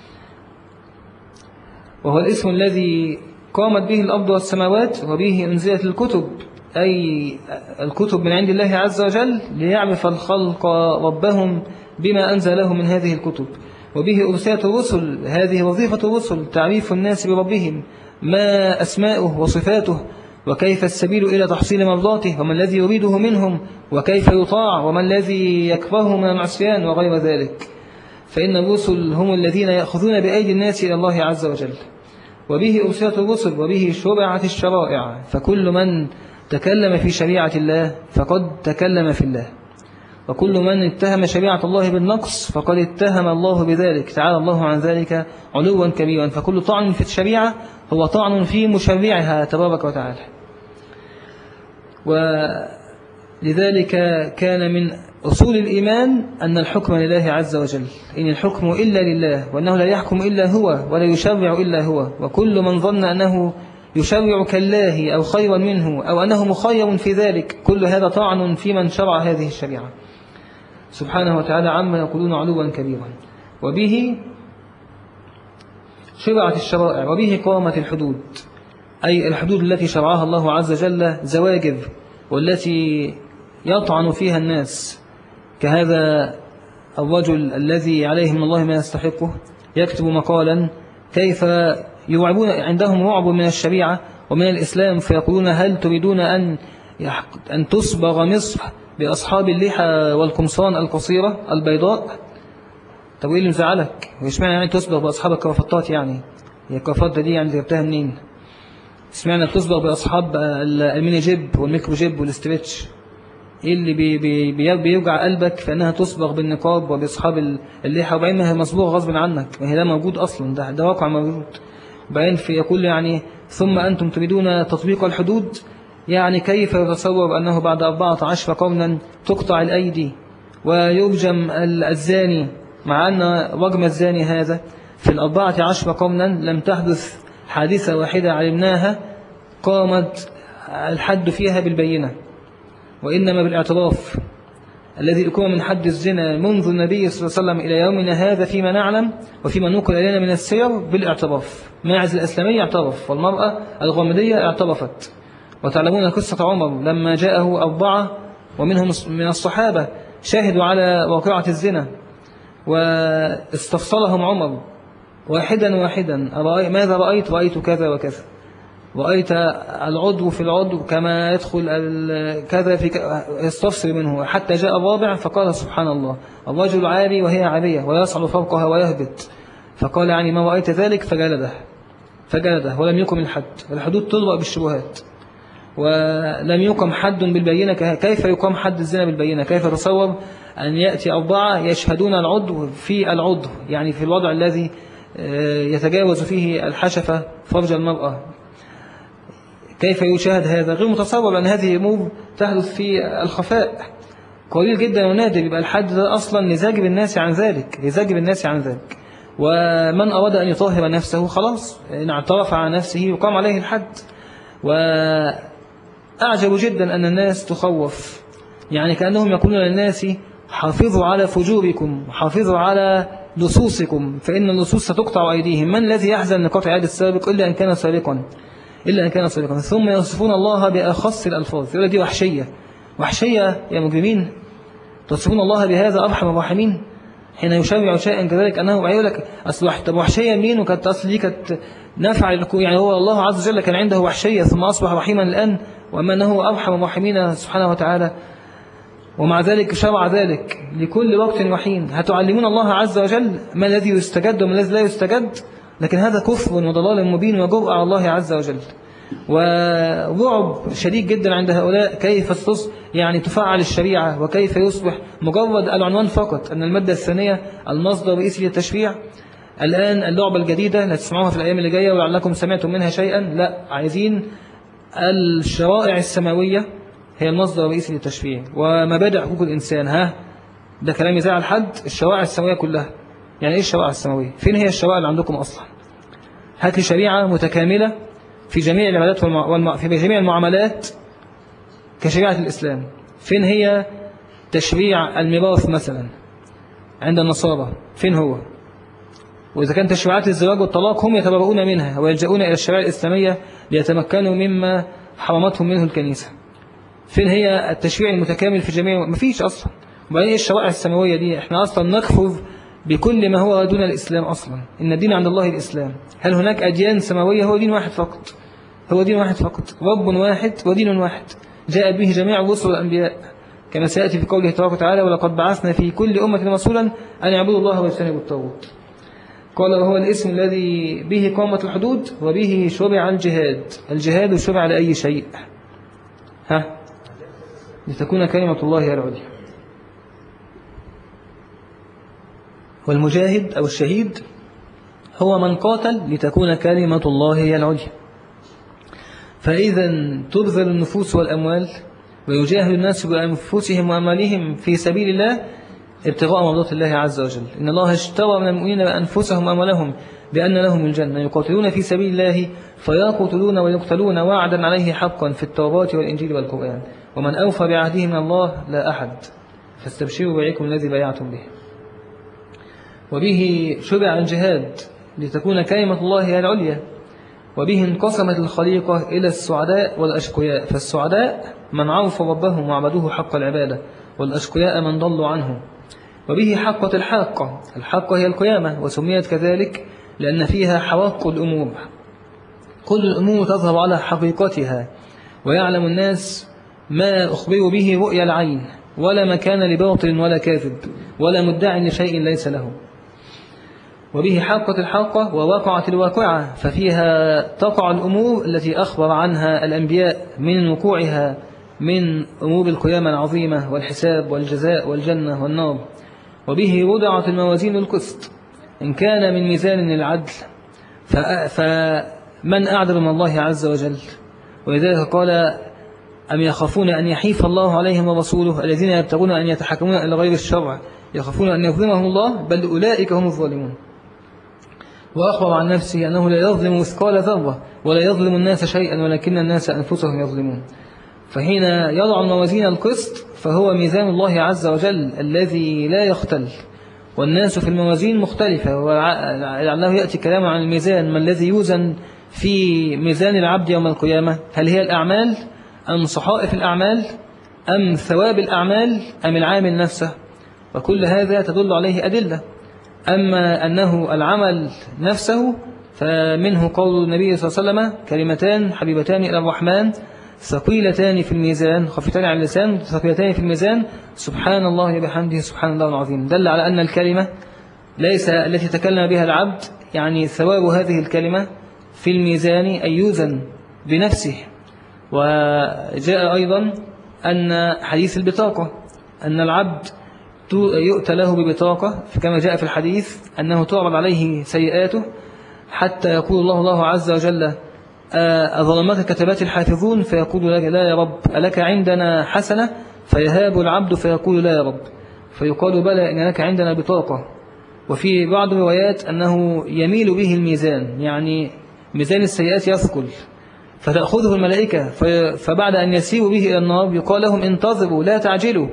وهو الاسم الذي قامت به الأرض والسماوات وبه أنزلت الكتب، أي الكتب من عند الله عز وجل ليعرف الخلق ربهم بما أنزل لهم من هذه الكتب. وبه أرسلت الرسل، هذه وظيفة الرسل، تعريف الناس بربهم، ما أسماؤه وصفاته، وكيف السبيل إلى تحصيل مرضاته، وما الذي يريده منهم، وكيف يطاع، وما الذي يكفره من المعصيان وغير ذلك. فإن الرسل هم الذين يأخذون بأيدي الناس إلى الله عز وجل. وبه أرسلت الرسل وبه شرعت الشرائع، فكل من تكلم في شريعة الله فقد تكلم في الله، وكل من اتهم شريعة الله بالنقص فقد اتهم الله بذلك، تعالى الله عن ذلك علوا كبيرا. فكل طعن في الشريعة هو طعن في مشرعها تبارك وتعالى. ولذلك كان من أصول الإيمان أن الحكم لله عز وجل، إن الحكم إلا لله، وأنه لا يحكم إلا هو ولا يشرع إلا هو. وكل من ظن أنه يشرع كالله أو خيرا منه أو أنه مخير في ذلك، كل هذا طعن في من شرع هذه الشريعة سبحانه وتعالى عما يقولون علوا كبيرا. وبه شرعت الشرائع وبه قامت الحدود، أي الحدود التي شرعها الله عز وجل زواجر، والتي يطعن فيها الناس، كهذا الرجل الذي عليه من الله ما يستحقه يكتب مقالا كيف يرعبون، عندهم رعب من الشريعة ومن الإسلام، فيقولون: هل تريدون أن تصبغ مصر بأصحاب اللحى والقمصان القصيرة البيضاء؟ طب إيه اللي مزعلك؟ ويسمعنا يعني تصبغ بأصحاب الكرافتات؟ يعني هي الكرافات دي يعني جبتها منين؟ سمعنا تصبغ بأصحاب الميني جيب والميكرو جيب والاستريتش. إيه اللي بيوجع قلبك في أنها تصبغ بالنقاب وبأصحاب اللحى، وبعدين ما هي مصبوغة غصب عنك، ما هي ده موجود أصلا، ده واقع موجود. وبعدين يقول يعني: ثم أنتم تريدون تطبيق الحدود؟ يعني كيف يتصور أنه بعد 14 قرنا تقطع الأيدي ويرجم الزاني، مع أن رجم الزاني هذا في 14 قرنا لم تحدث حادثة واحدة علمناها قامت الحد فيها بالبينة، وإنما بالاعتراف الذي أقوم من حد الزنا منذ النبي صلى الله عليه وسلم إلى يومنا هذا فيما نعلم وفيما نقل إلينا من السير بالاعتراف. ماعز الأسلمي اعترف، والمرأة الغامدية اعترفت. وتعلمون قصة عمر لما جاءه 4 ومنهم من الصحابة شاهدوا على واقعة الزنا، واستفصلهم عمر واحدا ماذا رأيت؟ رأيت كذا وكذا، رأيت العضو في العضو كما يدخل كذا في يستفسر منه، حتى جاء الرابع فقال: سبحان الله، الرجل عاري وهي عارية ويصعد فوقها ويهبط. فقال: يعني ما رأيت ذلك؟ فجلده ولم يقم الحد. الحدود تضرب بالشبهات، ولم يقم حد بالبينة. كيف يقام حد الزنا بالبينة؟ كيف تصور أن يأتي 4 يشهدون العضو في العضو، يعني في الوضع الذي يتجاوز فيه الحشفة فرج المرأة؟ كيف يشاهد هذا؟ غير متصور، لأن هذه أمور تحدث في الخفاء، قليل جدا ونادر يبقى الحد ده أصلا لزاجب الناس عن ذلك، لزاجب الناس عن ذلك. ومن أراد أن يطهر نفسه خلاص إن اعترف على نفسه يقام عليه الحد. وأعجب جدا أن الناس تخوف، يعني كأنهم يقولون للناس حافظوا على فجوركم، حافظوا على لصوصكم، فإن اللصوص ستقطع أيديهم. من الذي يحزن لقطع يد السابق إلا أن كان سارقا، إلا أن كان سارقا. ثم يصفون الله بأخص الألفاظ، يقول دي وحشية، وحشية يا مجرمين، تصفون الله بهذا أرحم الراحمين. حين يشرع شيئا كذلك أنه يقول لك أصل طب وحشية منين؟ وكانت أصل دي كانت نافع، يعني هو الله عز وجل كان عنده وحشية ثم أصبح رحيما الآن، وأما أنه أرحم الراحمين سبحانه وتعالى. ومع ذلك شرع ذلك لكل وقت وحين. هتعلمون الله عز وجل ما الذي يستجد وما الذي لا يستجد، لكن هذا كفر وضلال مبين وجرأة على الله عز وجل، ورعب شديد جدا عند هؤلاء. كيف يعني تفعل الشريعة، وكيف يصبح مجرد العنوان فقط أن المادة الثانية المصدر الرئيسي للتشريع. الآن اللعبة الجديدة اللي تسمعوها في الأيام اللي جاية ولعلكم سمعتم منها شيئا، لا، عايزين الشرائع السماوية هي المصدر الرئيسي للتشريع، ومبادئ حقوق الإنسان. ده كلام يزعل حد؟ الشرائع السماوية كلها. يعني إيه الشرائع السماوية؟ فين هي الشرائع اللي عندكم أصلا؟ هات لي شريعة متكاملة في جميع العبادات في جميع المعاملات كشريعة الإسلام. فين هي تشريع الميراث مثلا عند النصارى؟ فين هو؟ وإذا كانت تشريعات الزواج والطلاق هم يتبرؤون منها ويلجؤون إلى الشريعة الإسلامية ليتمكنوا مما حرمتهم منه الكنيسة. فين هي التشريع المتكامل في جميع؟ مفيش أصلا. وبعدين الشرائع السماوية دي احنا أصلا نكفر بكل ما هو دون الإسلام أصلا. إن الدين عند الله الإسلام. هل هناك أديان سماوية؟ هو دين واحد فقط، هو دين واحد فقط، رب واحد ودين واحد جاء به جميع الرسل والأنبياء، كما سيأتي في قوله تبارك وتعالى: ولقد بعثنا في كل أمة رسولا أن يعبدوا الله واجتنبوا الطاغوت. قال: وهو الاسم الذي به قامت الحدود وبه شرع الجهاد. الجهاد شرع لأي شيء؟ لتكون كلمة الله هي العليا. والمجاهد أو الشهيد هو من قاتل لتكون كلمة الله هي العليا. فإذا تبذل النفوس والأموال ويجاهد الناس بأنفسهم وأموالهم في سبيل الله ابتغاء مرضات الله عز وجل. إن الله اشترى من المؤمنين بأنفسهم وأموالهم بأن لهم الجنة يقاتلون في سبيل الله فيقتلون ويقتلون وعدا عليه حقا في التوراة والإنجيل والقرآن ومن أوفى بعهده من الله لا أحد فاستبشروا بيعكم الذي بايعتم به. وبه شرع الجهاد لتكون كلمة الله هي العليا. وبه انقسمت الخليقة إلى السعداء والأشقياء، فالسعداء من عرفوا ربهم وعبدوه حق العبادة، والأشقياء من ضلوا عنه. وبه حقت الحاقة. الحاقة هي القيامة، وسميت كذلك لأن فيها حواق الأمور، كل الأمور تظهر على حقيقتها ويعلم الناس ما أخبروا به رؤيا العين، ولا مكان لباطل ولا كاذب ولا مدع لشيء ليس له. وبه حقت الحاقة ووقعت الواقعة، ففيها تقع الأمور التي أخبر عنها الأنبياء من وقوعها من أمور القيامة العظيمة والحساب والجزاء والجنة والنار. وبه وضعت الموازين القسط، إن كان من ميزان العدل فمن أعدل من الله عز وجل. ولذلك قال: أم يخافون أن يحيف الله عليهم ورسوله الذين يبتغون أن يتحكمون إلى غير الشرع يخافون أن يظلمهم الله بل أولئك هم الظالمون. وأخبر عن نفسه أنه لا يظلم مثقال ذرة ولا يظلم الناس شيئا ولكن الناس أنفسهم يظلمون. فحين يضع الموازين القسط فهو ميزان الله عز وجل الذي لا يختل، والناس في الموازين مختلفة، ولعله يأتي كلام عن الميزان. ما الذي يوزن في ميزان العبد يوم القيامة؟ هل هي الأعمال أم صحائف الأعمال أم ثواب الأعمال أم العامل نفسه؟ وكل هذا تدل عليه أدلة. أما أنه العمل نفسه فمنه قول النبي صلى الله عليه وسلم: كلمتان حبيبتان إلى الرحمن ثقيلتان في الميزان خفيفتان على اللسان ثقيلتان في الميزان سبحان الله وبحمده سبحان الله العظيم. دل على أن الكلمة ليس التي تكلم بها العبد، يعني ثواب هذه الكلمة في الميزان أن يوزن بنفسه. وجاء أيضا أن حديث البطاقة أن العبد يؤتى له ببطاقة كما جاء في الحديث أنه تعرض عليه سيئاته حتى يقول الله عز وجل: أظلمك كتبات الحافظون فيقول لك لا يا رب، ألك عندنا حسنة؟ فيهاب العبد فيقول لا يا رب، فيقال بلى إن لك عندنا بطاقة. وفي بعض الروايات أنه يميل به الميزان، يعني ميزان السيئات يثقل فتأخذه الملائكة، فبعد أن يسيروا به إلى النار يقال لهم انتظروا لا تعجلوا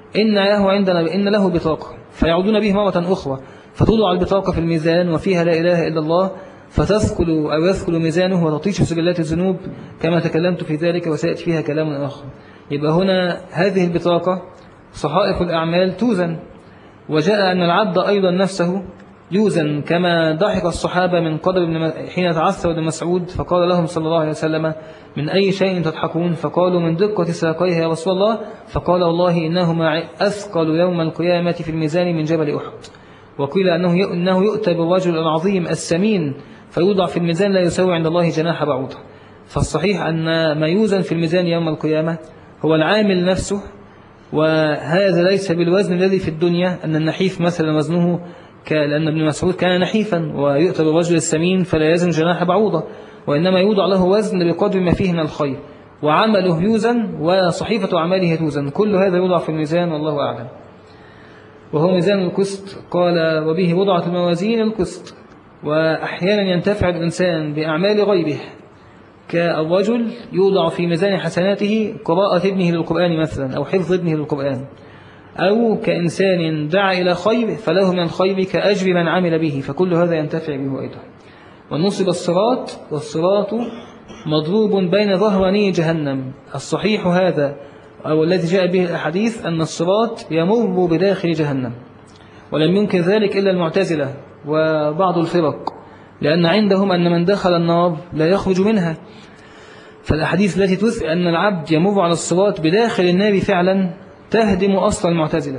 إن له بطاقة، فيعودون به مرة أخرى فتوضع البطاقة في الميزان وفيها لا إله إلا الله، فتثقل أو يثقل ميزانه وتطيش سجلات الذنوب كما تكلمت في ذلك وسيأتي فيها كلام آخر. يبقى هنا هذه البطاقة صحائف الأعمال توزن، وجاء أن العبد أيضا نفسه يوزن، كما ضحك الصحابة من قدر حين تعثر ابن مسعود فقال لهم صلى الله عليه وسلم من أي شيء تضحكون؟ فقالوا من دقة ساقيه يا رسول الله، فقال والله إنهما أثقل يوم القيامة في الميزان من جبل أحد. وقيل أنه يؤتى بالرجل العظيم السمين فيوضع في الميزان لا يساوي عند الله جناح بعوضة. فالصحيح أن ما يوزن في الميزان يوم القيامة هو العامل نفسه، وهذا ليس بالوزن الذي في الدنيا أن النحيف مثلا وزنه لأن ابن مسعود كان نحيفا، ويؤتى بالرجل السمين فلا يزن جناح بعوضة، وإنما يوضع له وزن بقدر ما فيه من الخير، وعمله يوزن وصحيفة أعماله توزن، كل هذا يوضع في الميزان والله أعلم. وهو ميزان القسط، قال وبه وضعت الموازين القسط. وأحيانا ينتفع الإنسان بأعمال غيره، كالرجل يوضع في ميزان حسناته قراءة ابنه للقرآن مثلا أو حفظ ابنه للقرآن، أو كإنسان دعا إلى خير فله من الخير كأجر من عمل به، فكل هذا ينتفع به أيضا. ونصب الصراط، والصراط مضروب بين ظهراني جهنم. الصحيح هذا أو الذي جاء به الأحاديث أن الصراط يمر بداخل جهنم، ولم ينكر ذلك إلا المعتزلة وبعض الفرق، لأن عندهم أن من دخل النار لا يخرج منها. فالأحاديث التي تثبت أن العبد يمر على الصراط بداخل النار فعلا تهدم أصل المعتزلة،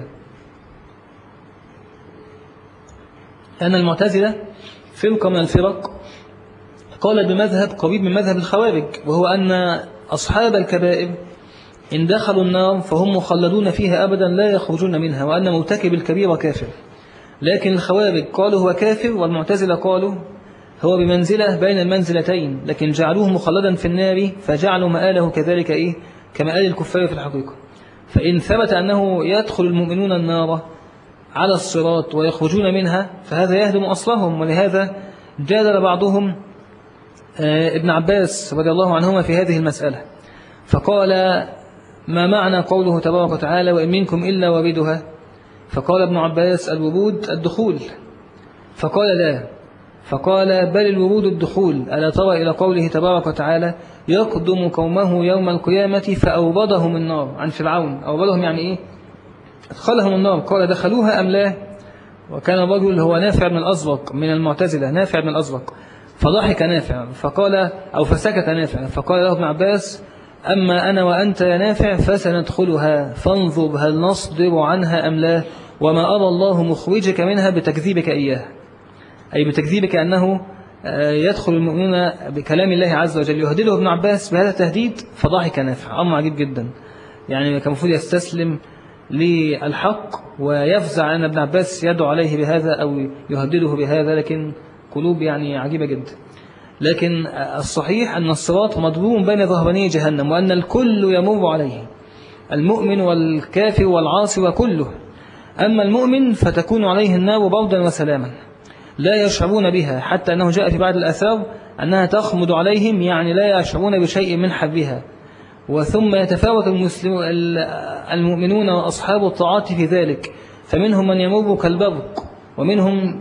لأن المعتزلة فرقة من الفرق قالت بمذهب قريب من مذهب الخوارج، وهو أن أصحاب الكبائر إن دخلوا النار فهم مخلدون فيها أبدا لا يخرجون منها، وأن مرتكب الكبيرة كافر. لكن الخوارج قالوا هو كافر، والمعتزلة قالوا هو بمنزلة بين المنزلتين، لكن جعلوه مخلدا في النار فجعلوا مآله كذلك كمآل الكفار في الحقيقة. فإن ثبت أنه يدخل المؤمنون النار على الصراط ويخرجون منها فهذا يهدم أصلهم. ولهذا جادل بعضهم ابن عباس رضي الله عنهما في هذه المسألة، فقال ما معنى قوله تبارك وتعالى وإن منكم إلا واردها؟ فقال ابن عباس الورود الدخول، فقال لا، فقال بل الورود الدخول، ألا ترى إلى قوله تبارك وتعالى يقدم قومه يوم القيامة فأوردهم النار، عن فرعون أوردهم يعني أدخلهم النار، قال دخلوها أم لا؟ وكان الرجل هو نافع بن الأزرق من المعتزلة، نافع بن الأزرق، فضحك نافع فقال أو فسكت نافع، فقال له ابن عباس أما أنا وأنت يا نافع فسندخلها فانظر هل نصدر عنها أم لا، وما أرى الله مخرجك منها بتكذيبك إياه، أي بتكذيبك أنه يدخل المؤمنون بكلام الله عز وجل. يهدله ابن عباس بهذا التهديد فضحك نافع، أمر عجيب جدا، يعني كان المفروض يستسلم للحق ويفزع أن ابن عباس يدعو عليه بهذا أو يهدده بهذا، لكن قلوب يعني عجيبة جدا. لكن الصحيح أن الصراط مضروب بين ظهراني جهنم، وأن الكل يمر عليه، المؤمن والكافر والعاصي وكله. أما المؤمن فتكون عليه النار بردا وسلاما لا يشعرون بها، حتى أنه جاء في بعض الآثار أنها تخمد عليهم، يعني لا يشعرون بشيء من حرها. وثم يتفاوت المؤمنون وأصحاب الطاعات في ذلك، فمنهم من يمر كالبرق، ومنهم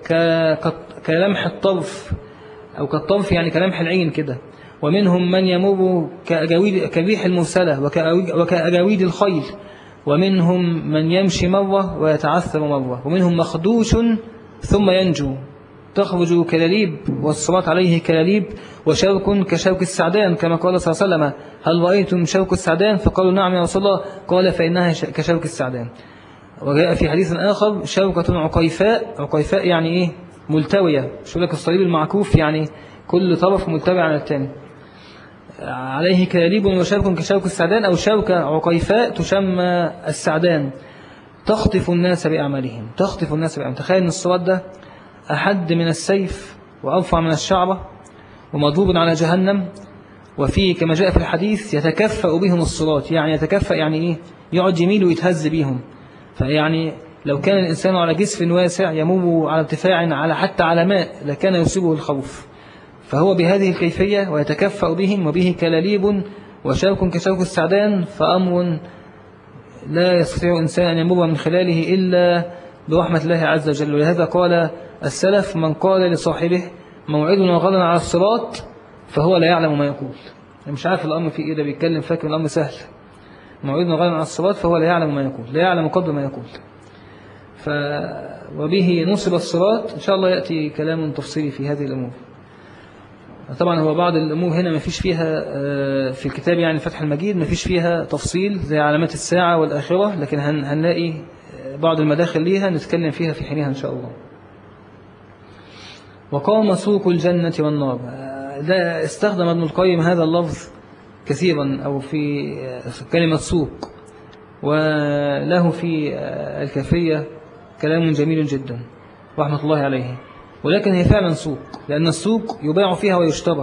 كلمح الطرف أو كالطرف يعني كلمح العين كده، ومنهم من يمر كريح المرسلة وكأجاويد الخيل، ومنهم من يمشي مرة ويتعثر مرة، ومنهم مخدوش ثم ينجو، تخرج كلاليب والصراط عليه كلاليب وشوك كشوك السعدان، كما قال صلى الله عليه وسلم هل رأيتم شوك السعدان؟ فقالوا نعم يا رسول الله، قال فإنها كشوك السعدان. وجاء في حديث آخر شوكة عقيفاء، عقيفاء يعني ملتوية، شو لك الصليب المعكوف يعني كل طرف ملتوي على الثاني، عليه كلاليب وشوك كشوك السعدان، أو شوكة عقيفاء تسمى السعدان، تخطف الناس بأعمالهم، تخطف الناس بأعمالهم. تخيل أن الصراط ده أحد من السيف وأرفع من الشعرة، ومضروب على جهنم. وفي كما جاء في الحديث يتكفأ بهم الصراط، يعني يتكفأ يعني إيه؟ يقعد يميل ويتهز بهم. فيعني لو كان الإنسان على جسف واسع يمر على ارتفاع على حتى على ماء لكان يصيبه الخوف، فهو بهذه الكيفية ويتكفأ بهم، وبه كلاليب وشوك كشوك السعدان، فأمر لا يستطيع إنسان أن يمر من خلاله إلا برحمة الله عز وجل. ولهذا قال السلف: من قال لصاحبه موعدنا غدا على الصراط فهو لا يعلم ما يقول. مش عارف الأمر في إيه، ده بيتكلم فاكر الأمر سهل. موعدنا غدا على الصراط فهو لا يعلم ما يقول، لا يعلم قدر ما يقول. وبه نصب الصراط. إن شاء الله يأتي كلام تفصيلي في هذه الأمور. طبعا هو بعض الأمور هنا ما فيش فيها في الكتاب يعني فتح المجيد ما فيش فيها تفصيل زي علامات الساعة والآخرة، لكن هنلاقي بعض المداخل ليها نتكلم فيها في حينها إن شاء الله. وقام سوق الجنة والنار. ده استخدم ابن القيم هذا اللفظ كثيرا، أو في كلمة سوق، وله في الكافية كلام جميل جدا رحمة الله عليه. ولكن هي فعلا سوق، لأن السوق يباع فيها ويشترى،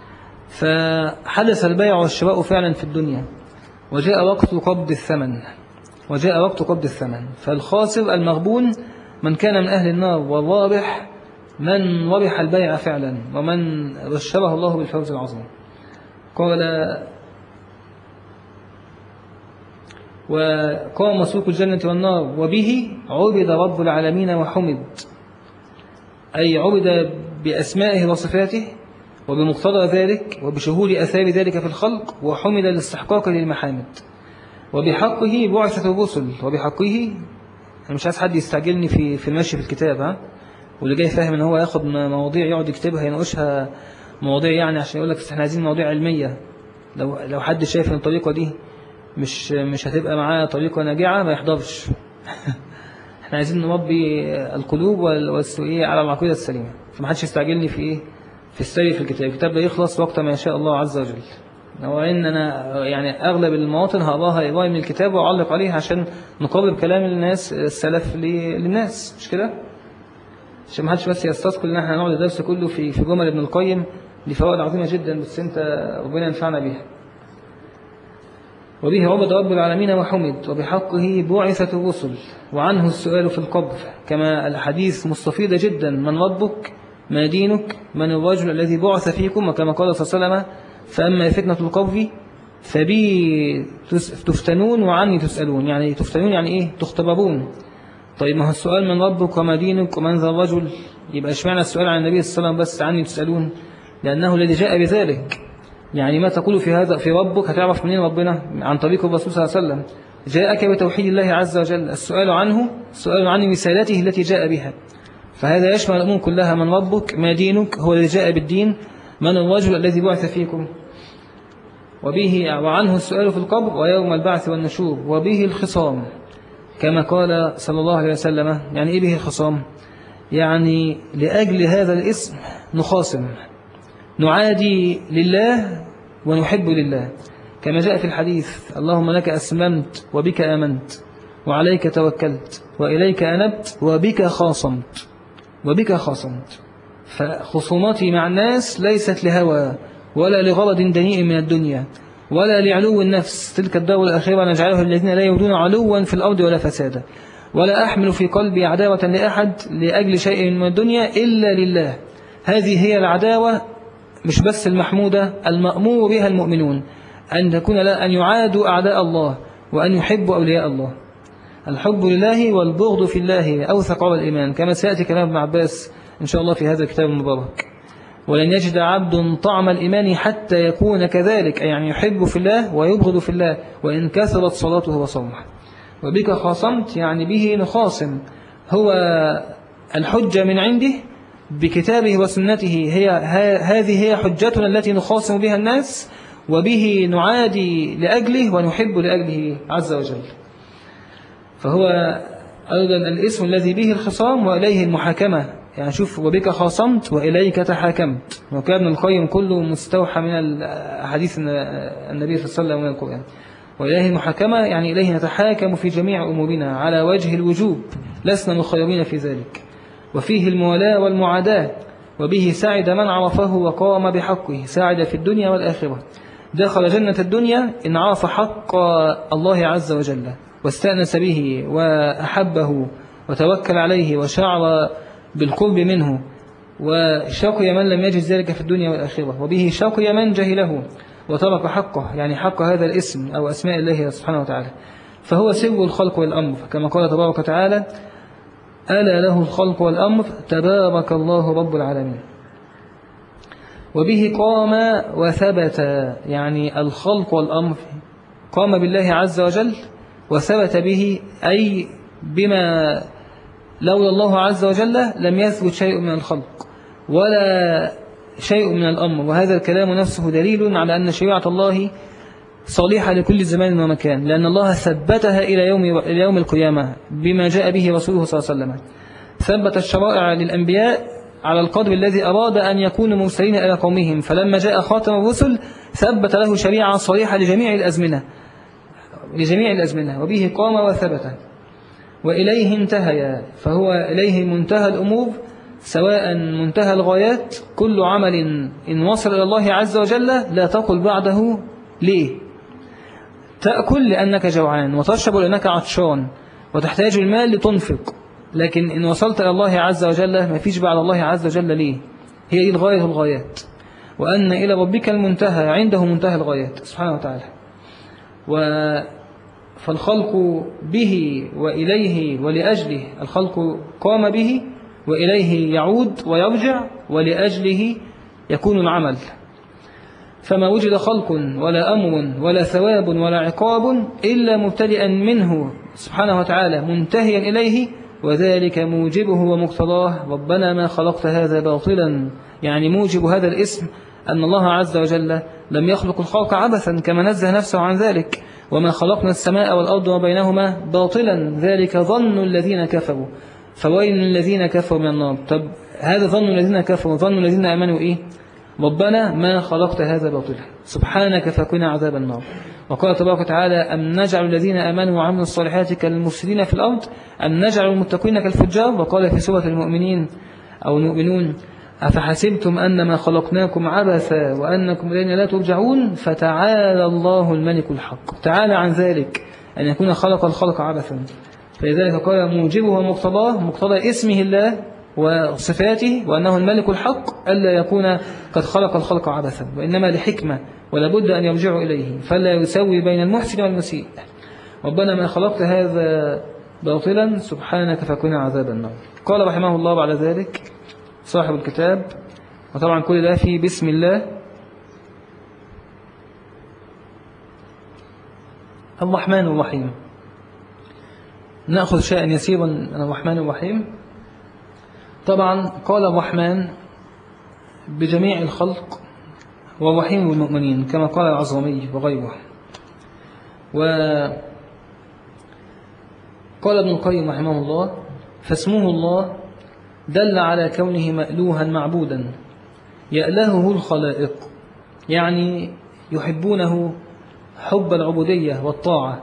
فحدث البيع والشراء فعلا في الدنيا. وجاء وقت قبض الثمن، فالخاسر المغبون من كان من أهل النار، والرابح من ربح البيع فعلا ومن بشره الله بالفوز العظيم. قال: وقام سوق الجنة والنار وبه عبد رب العالمين وحمد، أي عبد بأسمائه وصفاته وبمقتضى ذلك وبشهود أثار ذلك في الخلق، وحمد لاستحقاق للمحامد. وبحقه بعثت الرسل. وبحقه أنا مش عايز حد يستعجلني في المشي في الكتاب، واللي جاي فاهم ان هو ياخد مواضيع يقعد يكتبها يناقشها مواضيع يعني عشان يقول لك احنا عايزين مواضيع علمية. لو حد شايف ان الطريقة دي مش هتبقى معاه طريقة ناجعة ما يحضرش. احنا عايزين نربي القلوب والسوئية على العقيدة السليمة، فما حدش يستعجلني في السير في الكتاب. الكتاب ده يخلص وقت ما يشاء الله عز وجل. وإن أنا يعني أغلب المواطن هقراها قراءة من الكتاب وأعلق عليها عشان نقرب كلام الناس السلف للناس، مش كده؟ عشان ما حدش بس يستثقل ان احنا نقعد الدرس كله في جمل ابن القيم. دي فوائد عظيمة جدا، بس انت ربنا ينفعنا بيها. وبه عبد رب العالمين وحمد، وبحقه بعثت الرسل، وعنه السؤال في القبر، كما الحديث مستفيضة جدا: من ربك؟ ما دينك؟ من الرجل الذي بعث فيكم؟ وكما قال صلى الله عليه وسلم: فأما فتنة القبر فبي تفتنون وعني تسألون. يعني تفتنون يعني ايه؟ تختبرون. طيب ما هو السؤال من ربك وما دينك ومن ذا الرجل، يبقى اشمعنى السؤال عن النبي صلى الله عليه وسلم بس عني تسألون؟ لأنه الذي جاء بذلك. يعني ما تقول في هذا في ربك هتعرف منين ربنا؟ عن طريق الرسول صلى الله عليه وسلم. جاءك بتوحيد الله عز وجل. السؤال عنه سؤال عن رسالته التي جاء بها، فهذا يشمل الأمور كلها. من ربك؟ ما دينك؟ هو الذي جاء بالدين. من الرجل الذي بعث فيكم؟ وعنه السؤال في القبر ويوم البعث والنشور. وبه الخصام، كما قال صلى الله عليه وسلم. يعني إيه به الخصام؟ يعني لأجل هذا الاسم نخاصم، نعادي لله ونحب لله، كما جاء في الحديث: اللهم لك أسلمت وبك آمنت وعليك توكلت وإليك أنبت وبك خاصمت. فخصوماتي مع الناس ليست لهوى ولا لغرض دنيء من الدنيا ولا لعلو النفس، تلك الدار الآخرة نجعلها الذين لا يريدون علوا في الأرض ولا فسادا، ولا أحمل في قلبي عداوة لأحد لأجل شيء من الدنيا إلا لله. هذه هي العداوة، مش بس المحمودة، المأمور بها المؤمنون، أن تكون أن يعادوا أعداء الله وأن يحبوا أولياء الله. الحب لله والبغض في الله أوثق على الإيمان، كما سيأتي كلام ابن عباس إن شاء الله في هذا الكتاب المبارك. ولن يجد عبد طعم الإيمان حتى يكون كذلك، يعني يحب في الله ويبغض في الله وإن كثرت صلاته وصومه. وبك خاصمت يعني به نخاصم، هو الحجة من عنده بكتابه وسنته، هذه هي حجتنا التي نخاصم بها الناس، وبه نعادي لأجله ونحب لأجله عز وجل. فهو أيضا الاسم الذي به الخصام وإليه المحاكمة. يعني شوف: وبك خاصمت وإليك تحاكمت. وكان ابن القيم كله مستوحى من حديث النبي صلى الله عليه وسلم من القرآن. وإليه المحاكمة يعني إليه نتحاكم في جميع أمورنا على وجه الوجوب، لسنا مخيرين في ذلك. وفيه الموالاة والمعاداة، وبه سعد من عرفه وقام بحقه، سعد في الدنيا والآخرة، دخل جنة الدنيا إن عرف حق الله عز وجل واستأنس به وأحبه وتوكل عليه وشعر بالقرب منه، وشقي من لم يجد ذلك في الدنيا والآخرة، وبه شقي من جهله وترك حقه، يعني حق هذا الاسم أو أسماء الله سبحانه وتعالى. فهو سر الخلق والأمر، كما قال تبارك وتعالى: ألا له الخلق والأمر تبارك الله رب العالمين. وبه قام وثبت، يعني الخلق والأمر قام بالله عز وجل وثبت به، أي بما لولا الله عز وجل لم يثبت شيء من الخلق ولا شيء من الأمر. وهذا الكلام نفسه دليل على أن شريعة الله صالحة لكل زمان ومكان، لأن الله ثبتها إلى يوم القيامة بما جاء به رسوله صلى الله عليه وسلم. ثبت الشرائع للأنبياء على القدر الذي أراد أن يكونوا مرسلين إلى قومهم، فلما جاء خاتم الرسل ثبت له شريعة صالحة لجميع الأزمنة، وبه قام وثبت وإليه انتهى، فهو إليه منتهى الأمور، سواء منتهى الغايات. كل عمل إن وصل إلى الله عز وجل لا تقل بعده ليه. تأكل لأنك جوعان، وتشرب لأنك عطشان، وتحتاج المال لتنفق، لكن إن وصلت إلى الله عز وجل ما فيش بعد الله عز وجل ليه. هي دي الغاية الغايات، وأن إلى ربك المنتهى، عنده منتهى الغايات سبحانه وتعالى. فالخلق به وإليه ولأجله، الخلق قام به وإليه يعود ويرجع، ولأجله يكون العمل. فما وجد خلق ولا أمر ولا ثواب ولا عقاب إلا مبتدئا منه سبحانه وتعالى منتهيا إليه، وذلك موجبه ومقتضاه. ربنا ما خلقت هذا باطلا، يعني موجب هذا الاسم أن الله عز وجل لم يخلق الخلق عبثا كما نزه نفسه عن ذلك. وما خلقنا السماء والأرض وبينهما باطلا، ذلك ظن الذين كفروا، فويل الذين كفروا من النار. طب هذا ظن الذين كفروا، ظن الذين آمنوا إيه؟ ربنا ما خلقت هذا باطلا سبحانك فقنا عذاب النار. وقال تبارك وتعالى: أم نجعل الذين آمنوا وعملوا الصالحات كالمفسدين في الأرض أم نجعل المتقين كالفجار. وقال في سورة المؤمنين أو المؤمنون: أفحسبتم أنما خلقناكم عبثا وأنكم إلينا لا ترجعون فتعالى الله الملك الحق. تعالى عن ذلك أن يكون خلق الخلق عبثا. فلذلك قال موجبه ومقتضاه، مقتضى اسمه الله وصفاته وأنه الملك الحق ألا يكون قد خلق الخلق عبثا، وإنما لحكمة ولا بد أن يرجعوا إليه، فلا يسوي بين المحسن والمسيء. ربنا ما خلقت هذا باطلا سبحانك فقنا عذاب النار. قال رحمه الله بعد ذلك صاحب الكتاب، وطبعا كل ده في بسم الله الرحمن الرحيم. نأخذ شيئا يسيرا من الرحمن الرحيم. طبعا قال الرحمن بجميع الخلق والرحيم بالمؤمنين كما قال العظمي وغيره. وقال ابن القيم رحمه الله: فاسمه الله دل على كونه مألوها معبودا يألهه الخلائق، يعني يحبونه حب العبودية والطاعة،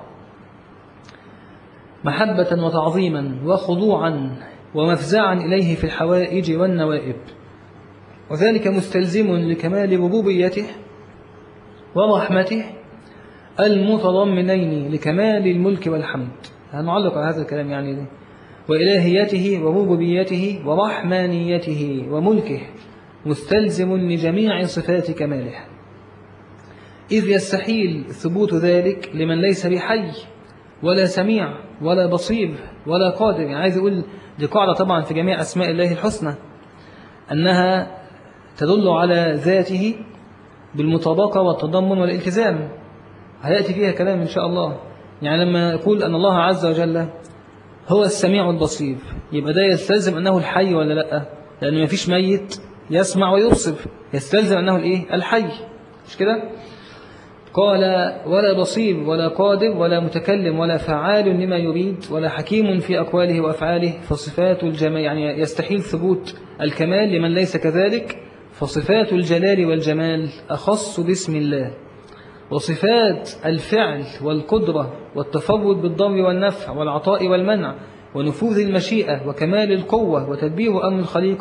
محبة وتعظيما وخضوعا ومفزعا إليه في الحوائج والنوائب، وذلك مستلزم لكمال ربوبيته ورحمته المتضمنين لكمال الملك والحمد. هنعلق على هذا الكلام يعني وإلهيته وربوبيته ورحمانيته وملكه مستلزم لجميع صفات كماله، إذ يستحيل ثبوت ذلك لمن ليس بحي ولا سميع ولا بصير ولا قادر. يعني عايز يقول دي قاعدة طبعا في جميع أسماء الله الحسنى أنها تدل على ذاته بالمطابقة والتضمن والالتزام، هيأتي فيها كلام إن شاء الله. يعني لما يقول أن الله عز وجل هو السميع البصير، يبقى ده يستلزم أنه الحي ولا لأ؟ لأنه ما فيش ميت يسمع ويبصر، يستلزم أنه الإيه؟ الحي، مش كده؟ قال: ولا بصير ولا قادر ولا متكلم ولا فعال لما يريد ولا حكيم في أقواله وأفعاله، فصفات الجمال، يعني يستحيل ثبوت الكمال لمن ليس كذلك، فصفات الجلال والجمال أخص باسم الله، وصفات الفعل والقدرة والتفرد بالضر والنفع والعطاء والمنع ونفوذ المشيئة وكمال القوة وتدبير أمر الخليقة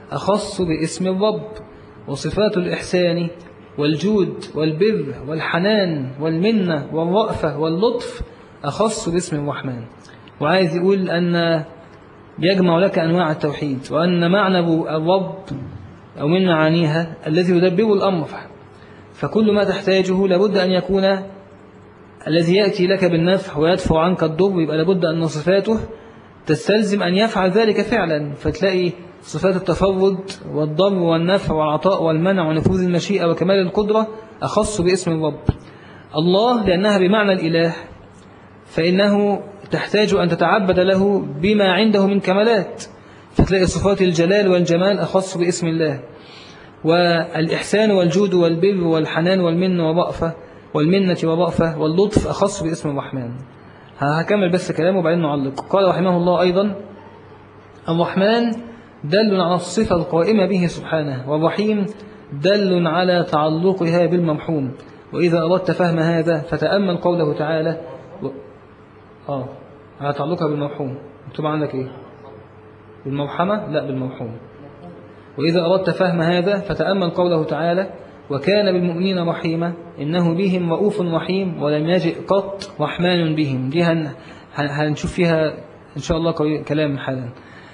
أخص باسم الرب، وصفات الإحسان والجود والبر والحنان والمنة والرأفة واللطف أخص باسم الرحمن. وعايز يقول أن يجمع لك أنواع التوحيد، وأن معنى الرب أو من معانيها الذي يدبر الأمر، فكل ما تحتاجه لابد أن يكون الذي يأتي لك بالنفع ويدفع عنك الضر، يبقى لابد أن صفاته تستلزم أن يفعل ذلك فعلا. فتلاقي صفات التفرد والضر والنفع والعطاء والمنع ونفوذ المشيئة وكمال القدرة أخص باسم الرب. الله لأنها بمعنى الإله، فإنه تحتاج أن تتعبد له بما عنده من كمالات، فتلاقي صفات الجلال والجمال أخص باسم الله، والإحسان والجود والبر والحنان والمنة والرأفة واللطف أخص باسم الرحمن. هكمل بس كلامه وبعدين نعلق. قال رحمه الله أيضا: الرحمن دل على الصفة القائمة به سبحانه، والرحيم دل على تعلقها بالمرحوم. وإذا أردت فهم هذا فتأمل قوله تعالى على تعلقها بالمرحوم. مكتوب عندك إيه؟ بالمرحمة؟ لا، بالمرحوم. وإذا أردت فهم هذا فتأمل قوله تعالى: وكان بالمؤمنين رحيما إنه بهم رؤوف رحيم ولم يجئ قط رحمن بهم. دي هنشوف فيها إن شاء الله كلام حالا.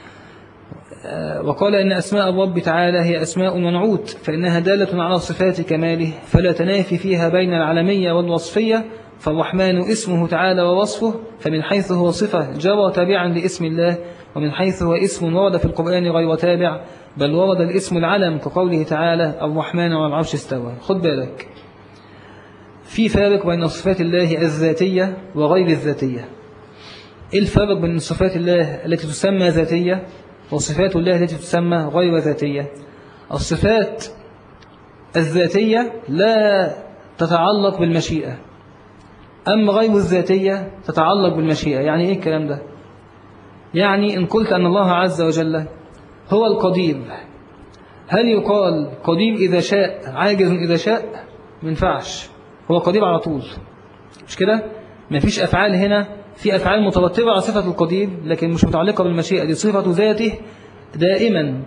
وقال إن أسماء الرب تعالى هي أسماء ونعوت، فإنها دالة على صفات كماله، فلا تنافي فيها بين العلمية والوصفية. فالرحمن اسمه تعالى ووصفه، فمن حيث هو صفة جرى تابعا لاسم الله، ومن حيث هو اسم ورد في القرآن غير تابع، بل ورد الاسم العلم كقوله تعالى: الرحمن على العرش استوى. خد بالك، في فرق بين صفات الله الذاتية وغير الذاتية. إيه الفرق بين صفات الله التي تسمى ذاتية وصفات الله التي تسمى غير ذاتية؟ الصفات الذاتية لا تتعلق بالمشيئة، أما غير الذاتية تتعلق بالمشيئة. يعني إيه الكلام ده؟ يعني إن قلت أن الله عز وجل هو القدير، هل يقال قدير إذا شاء عاجز إذا شاء؟ ما ينفعش، هو قدير على طول، مش كده؟ ما فيش أفعال هنا، في أفعال مترتبة على صفة القدير لكن مش متعلقة بالمشيئة، دي صفة ذاته دائما.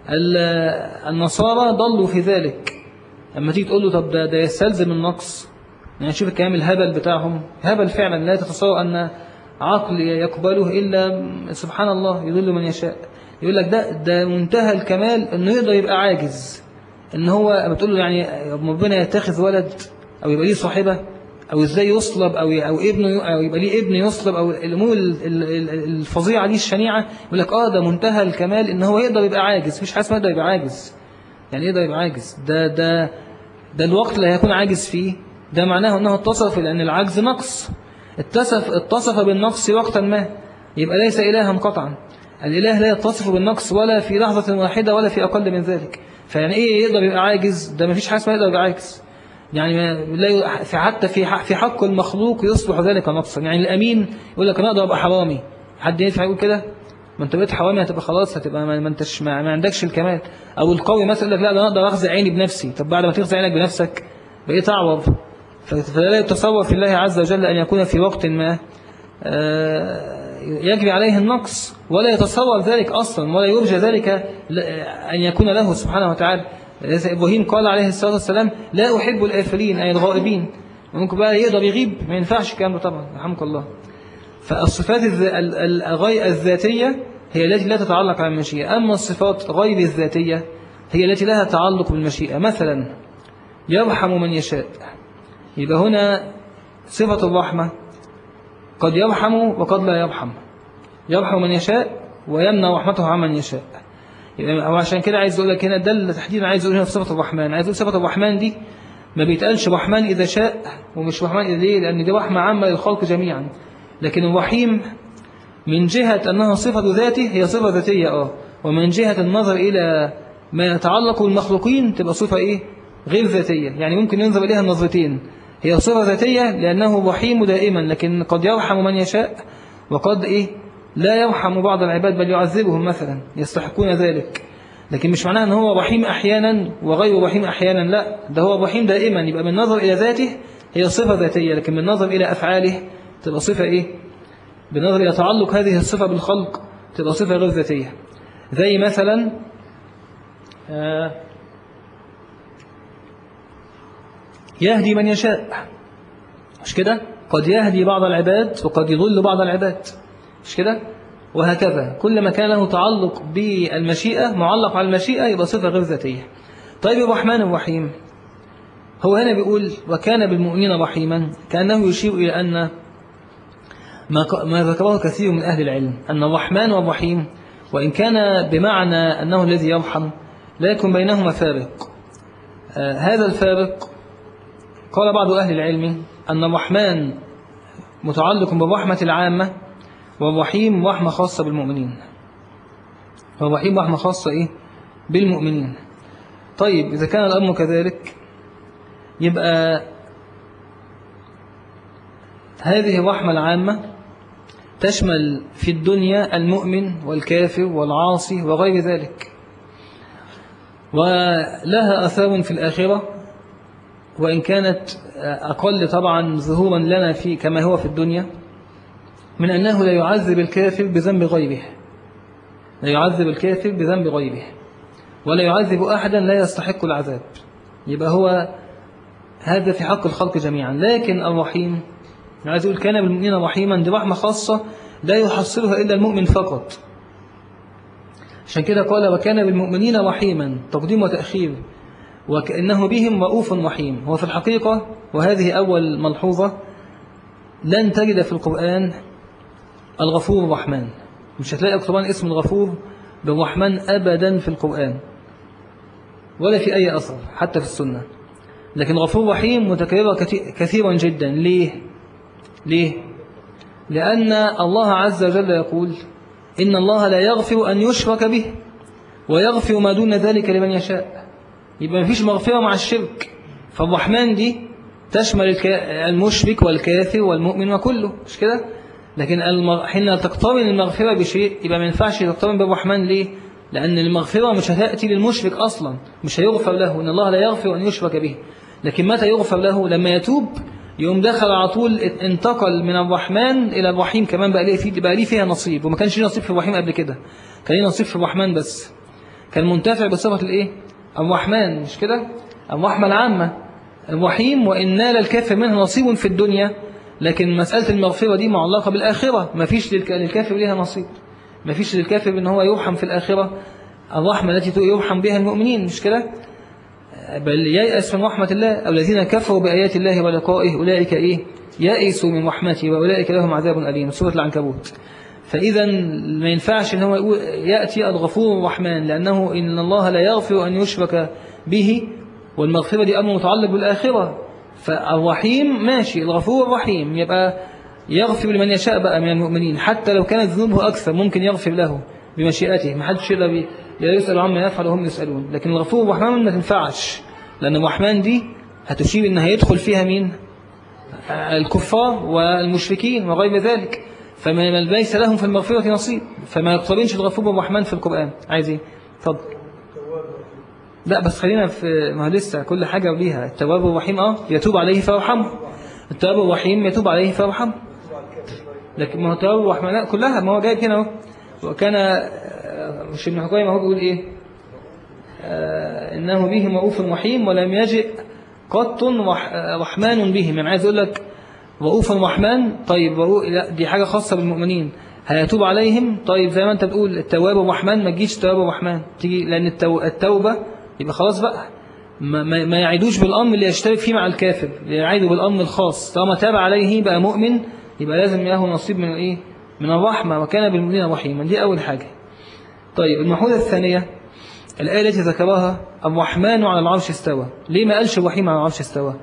النصارى ضلوا في ذلك. أما تيجي تقول له طب ده يستلزم النقص، يعني شوف الكلام الهبل بتاعهم، هبل فعلا. لا تتصور أن عقل يقبله إلا سبحان الله يضل من يشاء. يقول لك ده منتهى الكمال انه يقدر يبقى عاجز، ان هو بتقول له يعني ربنا يتخذ ولد او يبقى ليه صاحبه، او ازاي يصلب او ابنه، او يبقى ليه ابن يصلب، او الامور الفظيعه دي الشنيعه. يقول لك ده منتهى الكمال ان هو يقدر يبقى عاجز. مفيش حاجه اسمها يقدر يبقى عاجز. يعني يقدر يبقى عاجز ده الوقت اللي هيكون عاجز فيه، ده معناه انه اتصف، لان العجز نقص، اتصف بالنقص وقتا ما، يبقى ليس الها قطعا. الإله لا يتصف بالنقص ولا في لحظة واحدة ولا في أقل من ذلك. فيعني إيه يقدر يبقى عاجز؟ ده ما فيش حاجة اسمها يقدر يبقى عاجز. يعني حتى في حق المخلوق يصبح ذلك نقصا. يعني الأمين يقول لك أنا أقدر أبقى حرامي، حد ينفع يقول كده؟ ما أنت بقيت حرامي هتبقى خلاص، هتبقى ما عندكش الكمال. أو القوي مثلا يقول لك لا ده أنا أقدر أخزع عيني بنفسي. طب بعد ما تخزع عينك بنفسك بقيت أعور. فلا يتصور في الله عز وجل أن يكون في وقت ما يجري عليه النقص، ولا يتصور ذلك أصلا، ولا يرجى ذلك أن يكون له سبحانه وتعالى. إبراهيم قال عليه الصلاة والسلام: لا أحب الآفلين، أي الغائبين. ممكن بقى يقدر يغيب، ما ينفعش الكلام ده طبعا، رحمك الله. فالصفات غير الذاتية هي التي لا تتعلق على المشيئة، أما الصفات غير الذاتية هي التي لها تعلق بالمشيئة. مثلا يرحم من يشاء، يبقى هنا صفة الرحمة قد يرحم وقد لا يرحم. يرحم من يشاء ويمنع رحمته عمن يشاء. وعشان كده عايز أقول لك هنا ده تحديدا، عايز أقول هنا في صفة الرحمن، عايز أقول صفة الرحمن دي ما بيتقالش رحمن إذا شاء ومش رحمن إذا ليه، لأن دي رحمة عامة للخلق جميعا. لكن الرحيم من جهة أنها صفة ذاته هي صفة ذاتية، ومن جهة النظر إلى ما يتعلق بالمخلوقين تبقى صفة غير ذاتية. يعني ممكن ينظر إليها النظرتين، هي صفة ذاتية لأنه رحيم دائما، لكن قد يرحم من يشاء وقد لا يرحم بعض العباد بل يعذبهم مثلا، يستحقون ذلك. لكن مش معناه أن هو رحيم أحيانا وغير رحيم أحيانا، لا، ده هو رحيم دائما. يبقى من نظر إلى ذاته هي صفة ذاتية، لكن من نظر إلى أفعاله تبقى صفة بالنظر إلى تعلق هذه الصفة بالخلق تبقى صفة غير ذاتية. زي مثلا يهدي من يشاء، مش كده؟ قد يهدي بعض العباد وقد يضل بعض العباد، مش كده؟ وهكذا كل ما كان له تعلق بالمشيئة معلق على المشيئة يبقى صفة غير ذاتية. طيب الرحمن الرحيم، هو هنا بيقول وكان بالمؤمنين رحيما، كأنه يشير إلى أن ما ذكره كثير من أهل العلم أن الرحمن والرحيم وإن كان بمعنى أنه الذي يرحم لا يكون بينهما فارق. هذا الفارق قال بعض أهل العلم أن الرحمن متعلق بالرحمة العامة والرحيم رحمة خاصة بالمؤمنين، والرحيم رحمة خاصة بالمؤمنين. طيب إذا كان الأمر كذلك يبقى هذه الرحمة العامة تشمل في الدنيا المؤمن والكافر والعاصي وغير ذلك، ولها أثار في الآخرة وإن كانت أقل طبعا ظهورا لنا في كما هو في الدنيا، من أنه لا يعذب الكافر بذنب غيره، لا يعذب الكافر بذنب غيره ولا يعذب أحدا لا يستحق العذاب. يبقى هو هذا في حق الخلق جميعا. لكن الرحيم عايز يقول كان بالمؤمنين رحيما، دي رحمة خاصة لا يحصلها إلا المؤمن فقط. عشان كده قال وكان بالمؤمنين رحيما، تقديم وتأخير، وكأنه بهم رؤوف رحيم. هو في الحقيقة وهذه أول ملحوظة لن تجد في القرآن الغفور الرحمن، مش هتلاقي القرآن اسم الغفور بالرحمن أبدا في القرآن ولا في أي أثر حتى في السنة. لكن غفور رحيم متكررة كثيرا جدا. ليه؟ لأن الله عز وجل يقول إن الله لا يغفر أن يشرك به ويغفر ما دون ذلك لمن يشاء. يبقى ما فيش مغفرة مع الشرك، فالرحمن دي تشمل المشرك والكافر والمؤمن وكله، مش كده؟ لكن حين تقترن المغفرة بشيء يبقى ما ينفعش تقترن بالرحمن. ليه؟ لأن المغفرة مش هتأتي للمشرك أصلا، مش هيغفر له، إن الله لا يغفر أن يشرك به. لكن متى يغفر له؟ لما يتوب يوم دخل على طول، انتقل من الرحمن إلى الرحيم كمان، بقى ليه فيها نصيب. وما كانش ليه نصيب في الرحيم قبل كده، كان ليه نصيب في الرحمن بس، كان منتفع بصفة الرحمن، مش كده؟ الرحمة العامة. الرحيم وإن نال الكافر منه نصيب في الدنيا، لكن مسألة المغفرة دي معلقة بالآخرة، ما فيش للكافر ليها نصيب، ما فيش للكافر إن هو يرحم في الآخرة الرحمة التي يرحم بها المؤمنين، مش كده؟ بل ييأس من رحمة الله الذين كفروا بآيات الله ولقائه أولئك يأسوا من رحمته وأولئك لهم عذاب أليم، سورة العنكبوت. فإذا ما ينفعش إن هو يأتي الغفور الرحمن، لأنه إن الله لا يغفر أن يشرك به، والمغفرة دي أمر متعلق بالآخرة. فالرحيم ماشي، الغفور الرحيم يبقى يغفر لمن يشاء بقى من المؤمنين، حتى لو كانت ذنوبه أكثر ممكن يغفر له بمشيئته، ما حدش لا يسأل عما يفعل وهم يسألون. لكن الغفور الرحمن ما تنفعش، لأن الرحمن دي هتشير إنها يدخل فيها مين؟ الكفار والمشركين وغير ذلك، فما ليس لهم في المغفرة نصيب، فما يقترنش الغفور الرحمن في القرآن. عايز ايه؟ اتفضل. لا بس خلينا في ما لسه كل حاجة ليها. التواب الرحيم يتوب عليه فيرحمه، التواب الرحيم يتوب عليه فيرحمه. لكن ما هو التواب الرحمن كلها، ما هو جايب هنا وكان مش ابن حكيم هو بيقول إنه بهم رؤوف رحيم ولم يجئ قط رحمن بهم. يعني عايز أقول لك رؤوف رحمن، طيب لا دي حاجة خاصة بالمؤمنين، هيتوب عليهم. طيب زي ما أنت بتقول التواب الرحمن، ما تجيش التواب الرحمن تيجي، لأن التوبة يبقى خلاص بقى ما يعيدوش بالأمر اللي يشترك فيه مع الكافر، يعيدوا بالأمر الخاص. طالما تاب عليه بقى مؤمن يبقى لازم له نصيب من من الرحمة، وكان بالمؤمنين رحيما. دي أول حاجة. طيب الملحوظة الثانية، الآية التي ذكرها الرحمن على العرش استوى. ليه ما قالش الرحيم على العرش استوى؟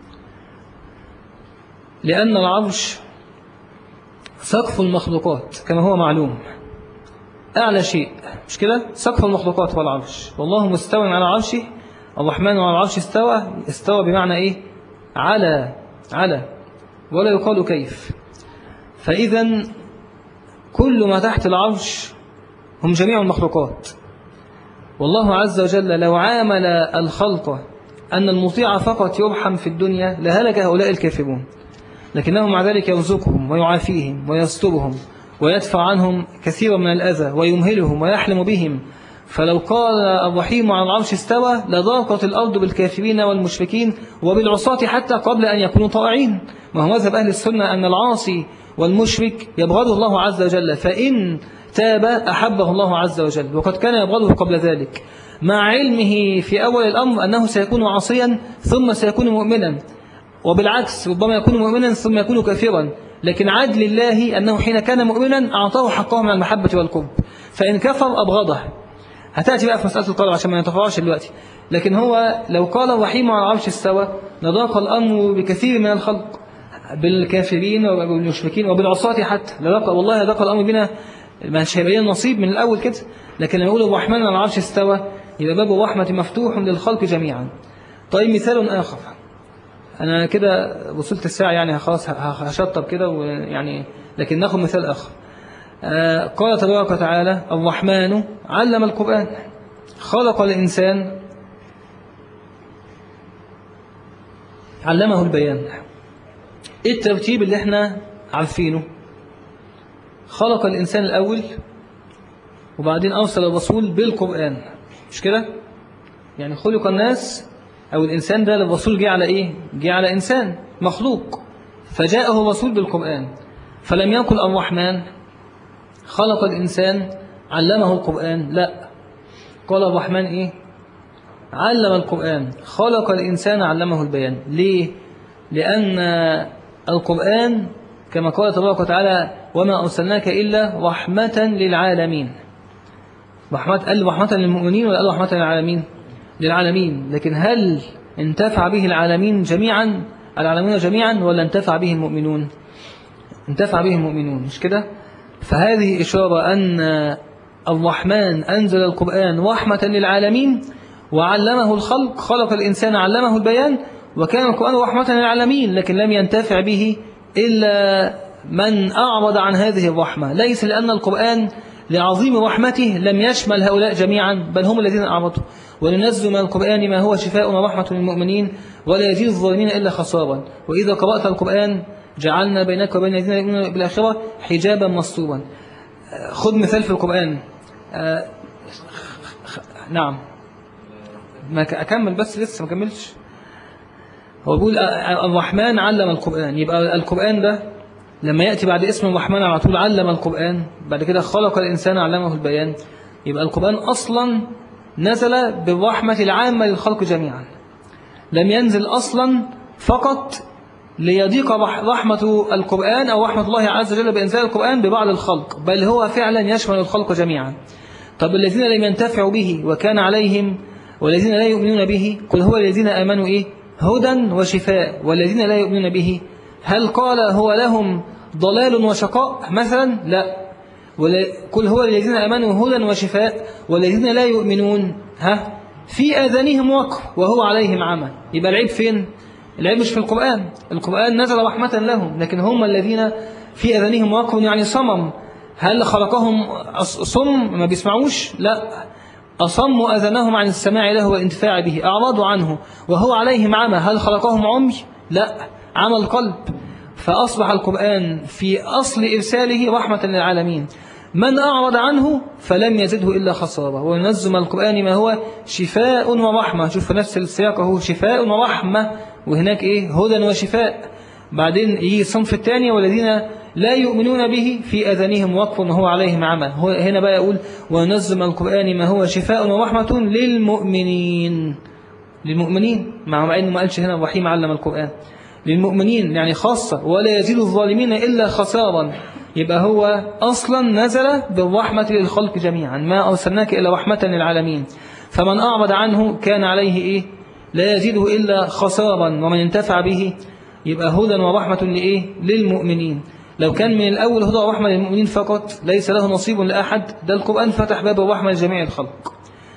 لأن العرش سقف المخلوقات كما هو معلوم، أعلى شيء، مش كده؟ سقف المخلوقات هو العرش، والله مستوى على عرشه. الرحمن على العرش استوى بمعنى على ولا يقال كيف. فإذا كل ما تحت العرش هم جميع المخلوقات. والله عز وجل لو عامل الخلق أن المطيع فقط يرحم في الدنيا لهلك هؤلاء الكافرون، لكنه مع ذلك يرزقهم ويعافيهم ويسترهم ويدفع عنهم كثيرا من الأذى ويمهلهم ويحلم بهم. فلو قال الرحيم على العرش استوى لضاقت الأرض بالكافرين والمشركين وبالعصاة حتى قبل أن يكونوا طائعين. ما هو مذهب أهل السنة أن العاصي والمشرك يبغضه الله عز وجل، فإن تاب أحبه الله عز وجل، وقد كان يبغضه قبل ذلك، مع علمه في أول الأمر أنه سيكون عاصيا ثم سيكون مؤمنا، وبالعكس ربما يكون مؤمنا ثم يكون كافرا، لكن عدل الله أنه حين كان مؤمنا أعطاه حقه من المحبة والقرب، فإن كفر أبغضه. هتأتي بقى في مسألة القدر عشان ما نتفرعش دلوقتي. لكن هو لو قال الرحيم على العرش استوى لضاق الأمر بكثير من الخلق، بالكافرين وبالمشركين وبالعصاة حتى، والله ضاق الأمر بنا، مش هيبقى لنا نصيب من الأول كده. لكن لما يقول الرحمن على العرش استوى يبقى باب الرحمة مفتوح للخلق جميعا. طيب مثال آخر، أنا كده وصلت الساعة يعني خلاص هشطب كده ويعني، لكن ناخذ مثال آخر. قال تبارك وتعالى الرحمن علم القرآن خلق الإنسان علمه البيان. إيه الترتيب اللي احنا عارفينه؟ خلق الإنسان الأول وبعدين أرسل الرسول بالقرآن، مش كده؟ يعني خلق الناس أو الإنسان ده الرسول جه على إيه؟ جه على إنسان مخلوق، فجاءه الرسول بالقرآن. فلم يقل الرحمن خلق الإنسان علمه القرآن، لا، قال الرحمن إيه؟ علم القرآن خلق الإنسان علمه البيان. ليه؟ لأن القرآن كما قال تبارك وتعالى وما أرسلناك إلا رحمة للعالمين. قال رحمة للمؤمنين ولا قال رحمة للعالمين؟ للعالمين. لكن هل انتفع به العالمين جميعا، العالمين جميعا، ولا انتفع به المؤمنون؟ انتفع به المؤمنون، مش كده؟ فهذه إشارة أن الرحمن أنزل القرآن رحمة للعالمين وعلمه الخلق، خلق الإنسان علمه البيان، وكان القرآن رحمة للعالمين، لكن لم ينتفع به إلا من أعرض عن هذه الرحمة، ليس لأن القرآن لعظيم رحمته لم يشمل هؤلاء جميعا، بل هم الذين أعرضوا. وننزل من القرآن ما هو شفاء ورحمة للمؤمنين ولا يزيد الظالمين إلا خسارا، وإذا قرأت القرآن جعلنا بينك وبين الذين يؤمنون بالآخرة حجابا مستورا. خذ مثال في القرآن. نعم، ما أكمل بس لسه ما كملتش. هو بيقول الرحمن علم القرآن، يبقى القرآن ده لما يأتي بعد اسم الرحمن على طول علم القرآن، بعد كده خلق الإنسان علمه البيان، يبقى القرآن أصلا نزل بالرحمة العامة للخلق جميعا، لم ينزل أصلا فقط ليضيق رحمة القرآن أو رحمة الله عز وجل بإنزال القرآن ببعض الخلق، بل هو فعلا يشمل الخلق جميعا. طب الذين لم ينتفعوا به وكان عليهم والذين لا يؤمنون به، قل هو الذين آمنوا إيه؟ هدى وشفاء. والذين لا يؤمنون به هل قال هو لهم ضلال وشقاء مثلا؟ لا. قل هو الذين آمنوا هدى وشفاء والذين لا يؤمنون في آذانهم وقر وهو عليهم عمى. يبقى العيب فين؟ العيب مش في القرآن. القرآن نزل رحمة لهم، لكن هم الذين في آذانهم وقر يعني صمم. هل خلقهم صم ما بيسمعوش؟ لا، أصموا أذنهم عن السماع له والانتفاع به، أعرضوا عنه وهو عليهم عمى. هل خلقهم عمي؟ لا، عمى القلب. فأصبح القرآن في أصل إرساله رحمة للعالمين، من أعرض عنه فلم يزده إلا خسارة. وننزل من القرآن ما هو شفاء ورحمة. شوف في نفس السياق هو شفاء ورحمة، وهناك إيه؟ هدى وشفاء. بعدين يجي الصنف الثاني والذين لا يؤمنون به في أذانهم وقف وهو عليهم عمى. هنا بقى يقول وننزل من القرآن ما هو شفاء ورحمة للمؤمنين. للمؤمنين، مع أنه ما قالش هنا الرحيم علم القرآن، للمؤمنين يعني خاصة، ولا يزيد الظالمين إلا خسارا. يبقى هو أصلا نزل بالرحمة للخلق جميعا، ما أرسلناك إلا رحمة للعالمين. فمن أعرض عنه كان عليه إيه؟ لا يزيده إلا خسارا، ومن انتفع به يبقى هدى ورحمة لإيه؟ للمؤمنين. لو كان من الأول هدى ورحمة للمؤمنين فقط ليس له نصيب لأحد. ده القرآن فتح باب الرحمة لجميع الخلق،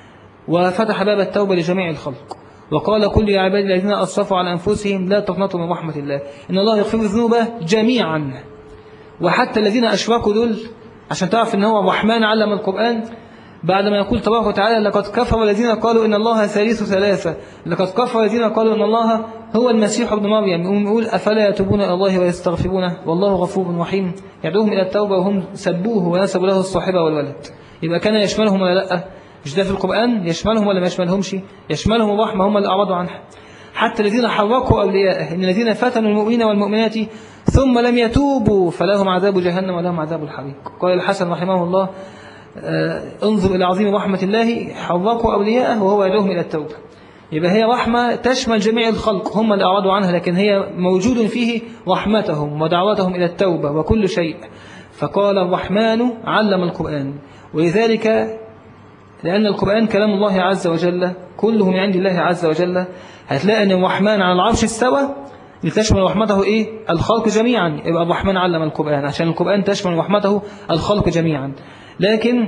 وفتح باب التوبة لجميع الخلق، وقال كل يا عبادي الذين أسرفوا على أنفسهم لا تقنطوا من رحمة الله إن الله يغفر الذنوب جميعا. وحتى الذين أشركوا دول عشان تعرف إن هو الرحمن علم القرآن، بعد ما يقول تبارك وتعالى لقد كفر الذين قالوا إن الله ثالث ثلاثة، لقد كفر الذين قالوا إن الله هو المسيح ابن مريم، يقول أفلا يتوبون إلى الله ويستغفرونه والله غفور رحيم، يدعوهم إلى التوبة وهم سبوه ونسبوا له الصاحبة والولد. يبقى كان يشملهم ولا لا؟ مش ده في القرآن يشملهم ولا ما يشملهمش؟ يشملهم الرحمة، هم اللي أعرضوا عنها. حتى الذين حركوا أولياءه، إن الذين فتنوا المؤمنين والمؤمنات ثم لم يتوبوا فلهم عذاب جهنم ولهم عذاب الحريق. قال الحسن رحمه الله انظر إلى عظيم رحمة الله، حركوا أولياءه وهو يدعوهم إلى التوبة. يبقى هي رحمة تشمل جميع الخلق، هم اللي أعرضوا عنها، لكن هي موجود فيه رحمتهم ودعوتهم إلى التوبة وكل شيء. فقال الرحمن علم القرآن، ولذلك لأن القرآن كلام الله عز وجل كله من عند الله عز وجل، هتلاقي أن الرحمن على العرش استوى لتشمل رحمته الخلق جميعا. يبقى الرحمن علم القرآن عشان القرآن تشمل رحمته الخلق جميعا. لكن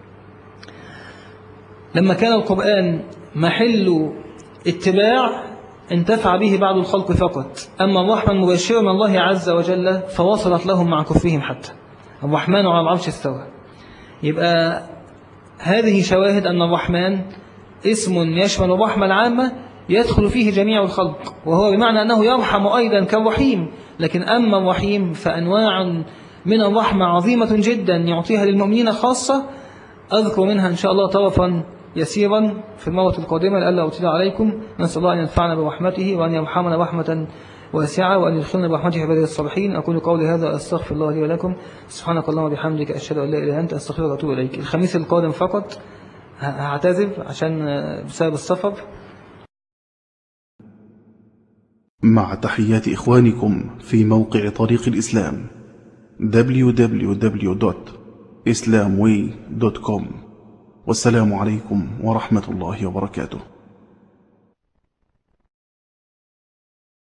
لما كان القرآن محل اتباع انتفع به بعض الخلق فقط، أما الرحمة المباشرة من الله عز وجل فوصلت لهم مع كفرهم حتى. الرحمن على العرش استوى. يبقى هذه شواهد أن الرحمن اسم يشمل الرحمة العامة يدخل فيه جميع الخلق، وهو بمعنى أنه يرحم أيضا كالرحيم. لكن أما الرحيم فأنواع من الرحمة عظيمة جدا يعطيها للمؤمنين خاصة، أذكر منها إن شاء الله طرفا يسيرا في المرة القادمة لألا أطيل عليكم. نسأل الله أن ينفعنا برحمته وأن يرحمنا رحمة واسعة وأن يدخلنا برحمته في عباده الصالحين. أقول قولي هذا أستغفر الله لي ولكم. سبحانك اللهم وبحمدك أشهد أن لا إله إلا أنت أستغفرك وأتوب إليك. الخميس القادم فقط هعتذر عشان بسبب السفر. مع تحيات إخوانكم في موقع طريق الإسلام www.islamway.com. والسلام عليكم ورحمة الله وبركاته.